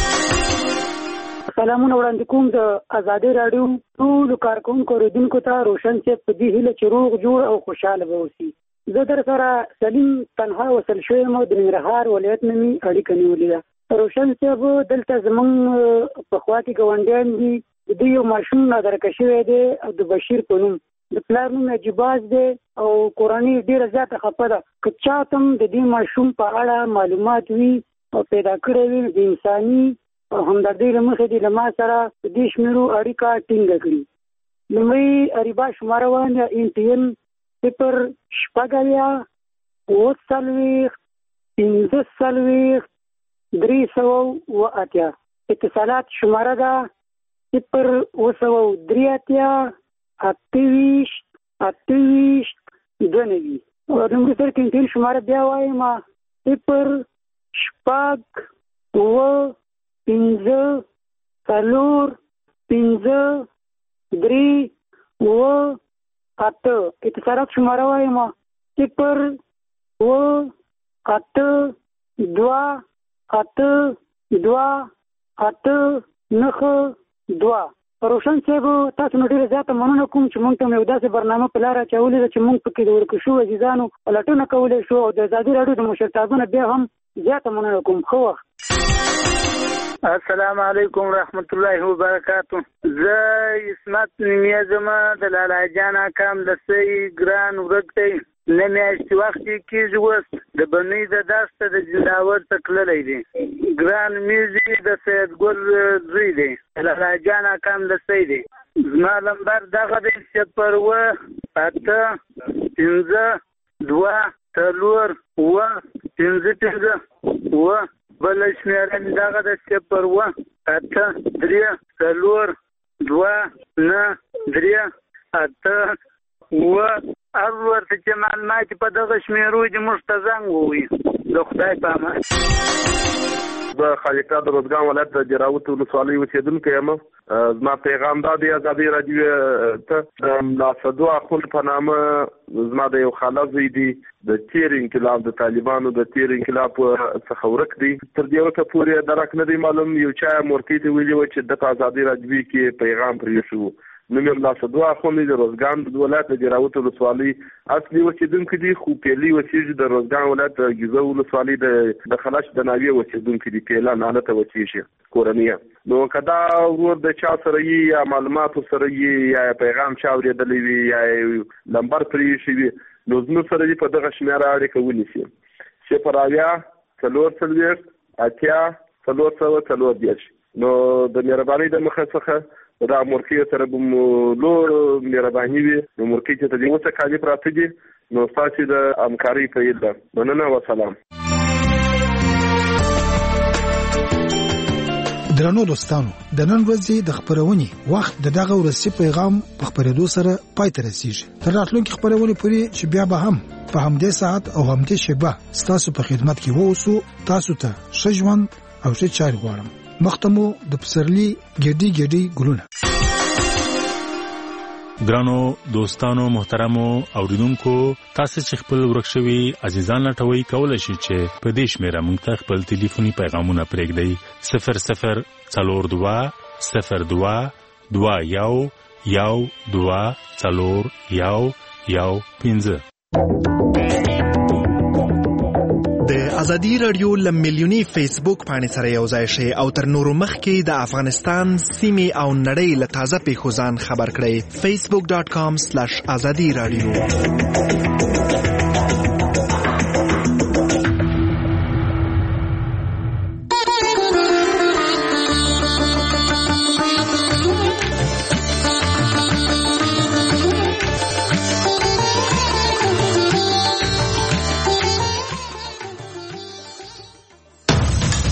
سلامونه وړاندې کوم د ازادي راډیو ټولو کارکونکو اوریدونکو ته. روشن صاحب په دې هیله چې روغ جوړ او خوشحاله به اوسي. زه در سره سلیم تنها وصل شوی یم او د ننګرهار ولایت نه مې اړیکه نیولې ده. روشن صاحب دلته زمونږ په خوا کې ګاونډیان دي، د دوی یو ماشوم نادرکه شوی دی او د بشیر په نوم، د پلار نوم عجیباز دی او کورنۍ ډېره زیاته خفه ده. که چا ته هم د دې ماشوم په اړه معلومات وي او پیدا کړی وي د انساني او همدردۍ له مخې دې له ما سره د دې شمېرو اړیکه ټینګه کړي. لومړی اریبا شماره وانه ان ټي ان صفر شپږ اویا اووه څلوېښت پنځه څلوېښت درې سوه اووه اتیا. اتصالات شماره ده صفر اووه سوه درې اتیا اته ویشت اته ویشت دوه نوي. لومړي سر کنټین شماره بیا وایم صفر شپږ اووه پنځه څلور پنځه درې اووه اته. اتصالات شماره وایم صفر اووه اته دوه اته دوه اته نهه دوه. روشن صاحب تاسو نو ډېره زیاته مننه کوم چې موږ ته یو داسې برنامه په لاره اچولې ده چې موږ پکې د ورکو شوو عزیزانو پلټنه کولی شو او د ازادي راډیو د مشرتابه بیا هم زیاته مننه کوم. ښه وخت. السلام علیکم ورحمت الله وبرکاتو. زه اسمت نومیه زما د لالا جان اکام لسی ګران ورک دی نه میاشتې وخت یې کېږي اوس د بنۍ د داسته د زنداور ته تللی دی. ګران میوزیک د سید ګل زوی دی، لالا جان اکام لسی دی. زما لمبر دغه دی صفر اوه اته پنځه دوه څلور اووه پنځه پنځه اووه. بله شمېره مې دغه د صفر اووه اته درې څلور دوه نه درې اته اووه. هر ورته چې معلومات په دغه شمېرو دي موږ ته زنګ ووایي. د خدای په امان. د خالقا د روزګان ولایت د جراوت ولسوالۍ اوسېدونکی یم. زما پیغام دا دی ازادي راډیو ته د ملا صدو اخوند په نامه زما د یو خاله زوی دی د تیر انقلاب د طالبانو د تیر انقلاب څخه ورک دی. تر دې وخته پورې درک نه دی معلوم یو چا مورکۍ ته ویلي و چې د ازادي راډیو کې پیغام پرې شو. نوم یې ملا صدو اخوند د روزګان د ولایت د جراوت ولسوالۍ اصلي اوسېدونکی دی، خو پیلي اوسېږي د روزګان ولایت د ګیزو ولسوالۍ د خلاش د ناویې اوسېدونکی دی. پیله نالته اوسېږي کورنۍ. نو که دا ورور د چا سره یي یا معلوماتو سره یي یا پیغام چا اورېدلی وي یا لمبر پرې ایښی وي نو زموږ سره دې په دغه شمېره اړیکه ونیسي. صفر اویا څلور څلوېښت اتیا څلور سوه څلور دېرش. نو د مهربانۍ د مخه څخه دا مورکۍ سره به مو لوړ مهرباني وي. نو مورکۍ چې ته دې اوسه کالي پراته دي نو ستاسې د همکارۍ په هیله ده. مننه. وسلام. د درنو دوستانو د نن ورځې د خبرونې وخت د دغه ورسې پیغام په خبرېدو سره پای ته رسیږي. تر راتلونکي خبرونې پورې چې بیا به هم په همدې ساعت او همدې شیبه ستاسو په خدمت کې ووسو. تاسو ته ښه ژوند او ښه چارې غواړم. مختمو د پسرلي ګډي ګډي ګلونه. ګرانو دوستانو محترمو اوریدونکو، تاسو چې خپل ورکشوي عزیزان لټوي کولای شئ چې په دې شمیره موږ ته خپل ټلیفوني پیغامونه پرېږدئ. صفر صفر څلور دوه صفر دوه دوه یو یو دوه څلور یو یو پنځه. د ازادي رادیو ل میلیونی فیسبوک باندې سره یو ځای شئ او تر نورو مخکې د افغانستان سیمې او نړۍ له تازه پیښو ځان خبر کړئ. facebook.com/azadi radio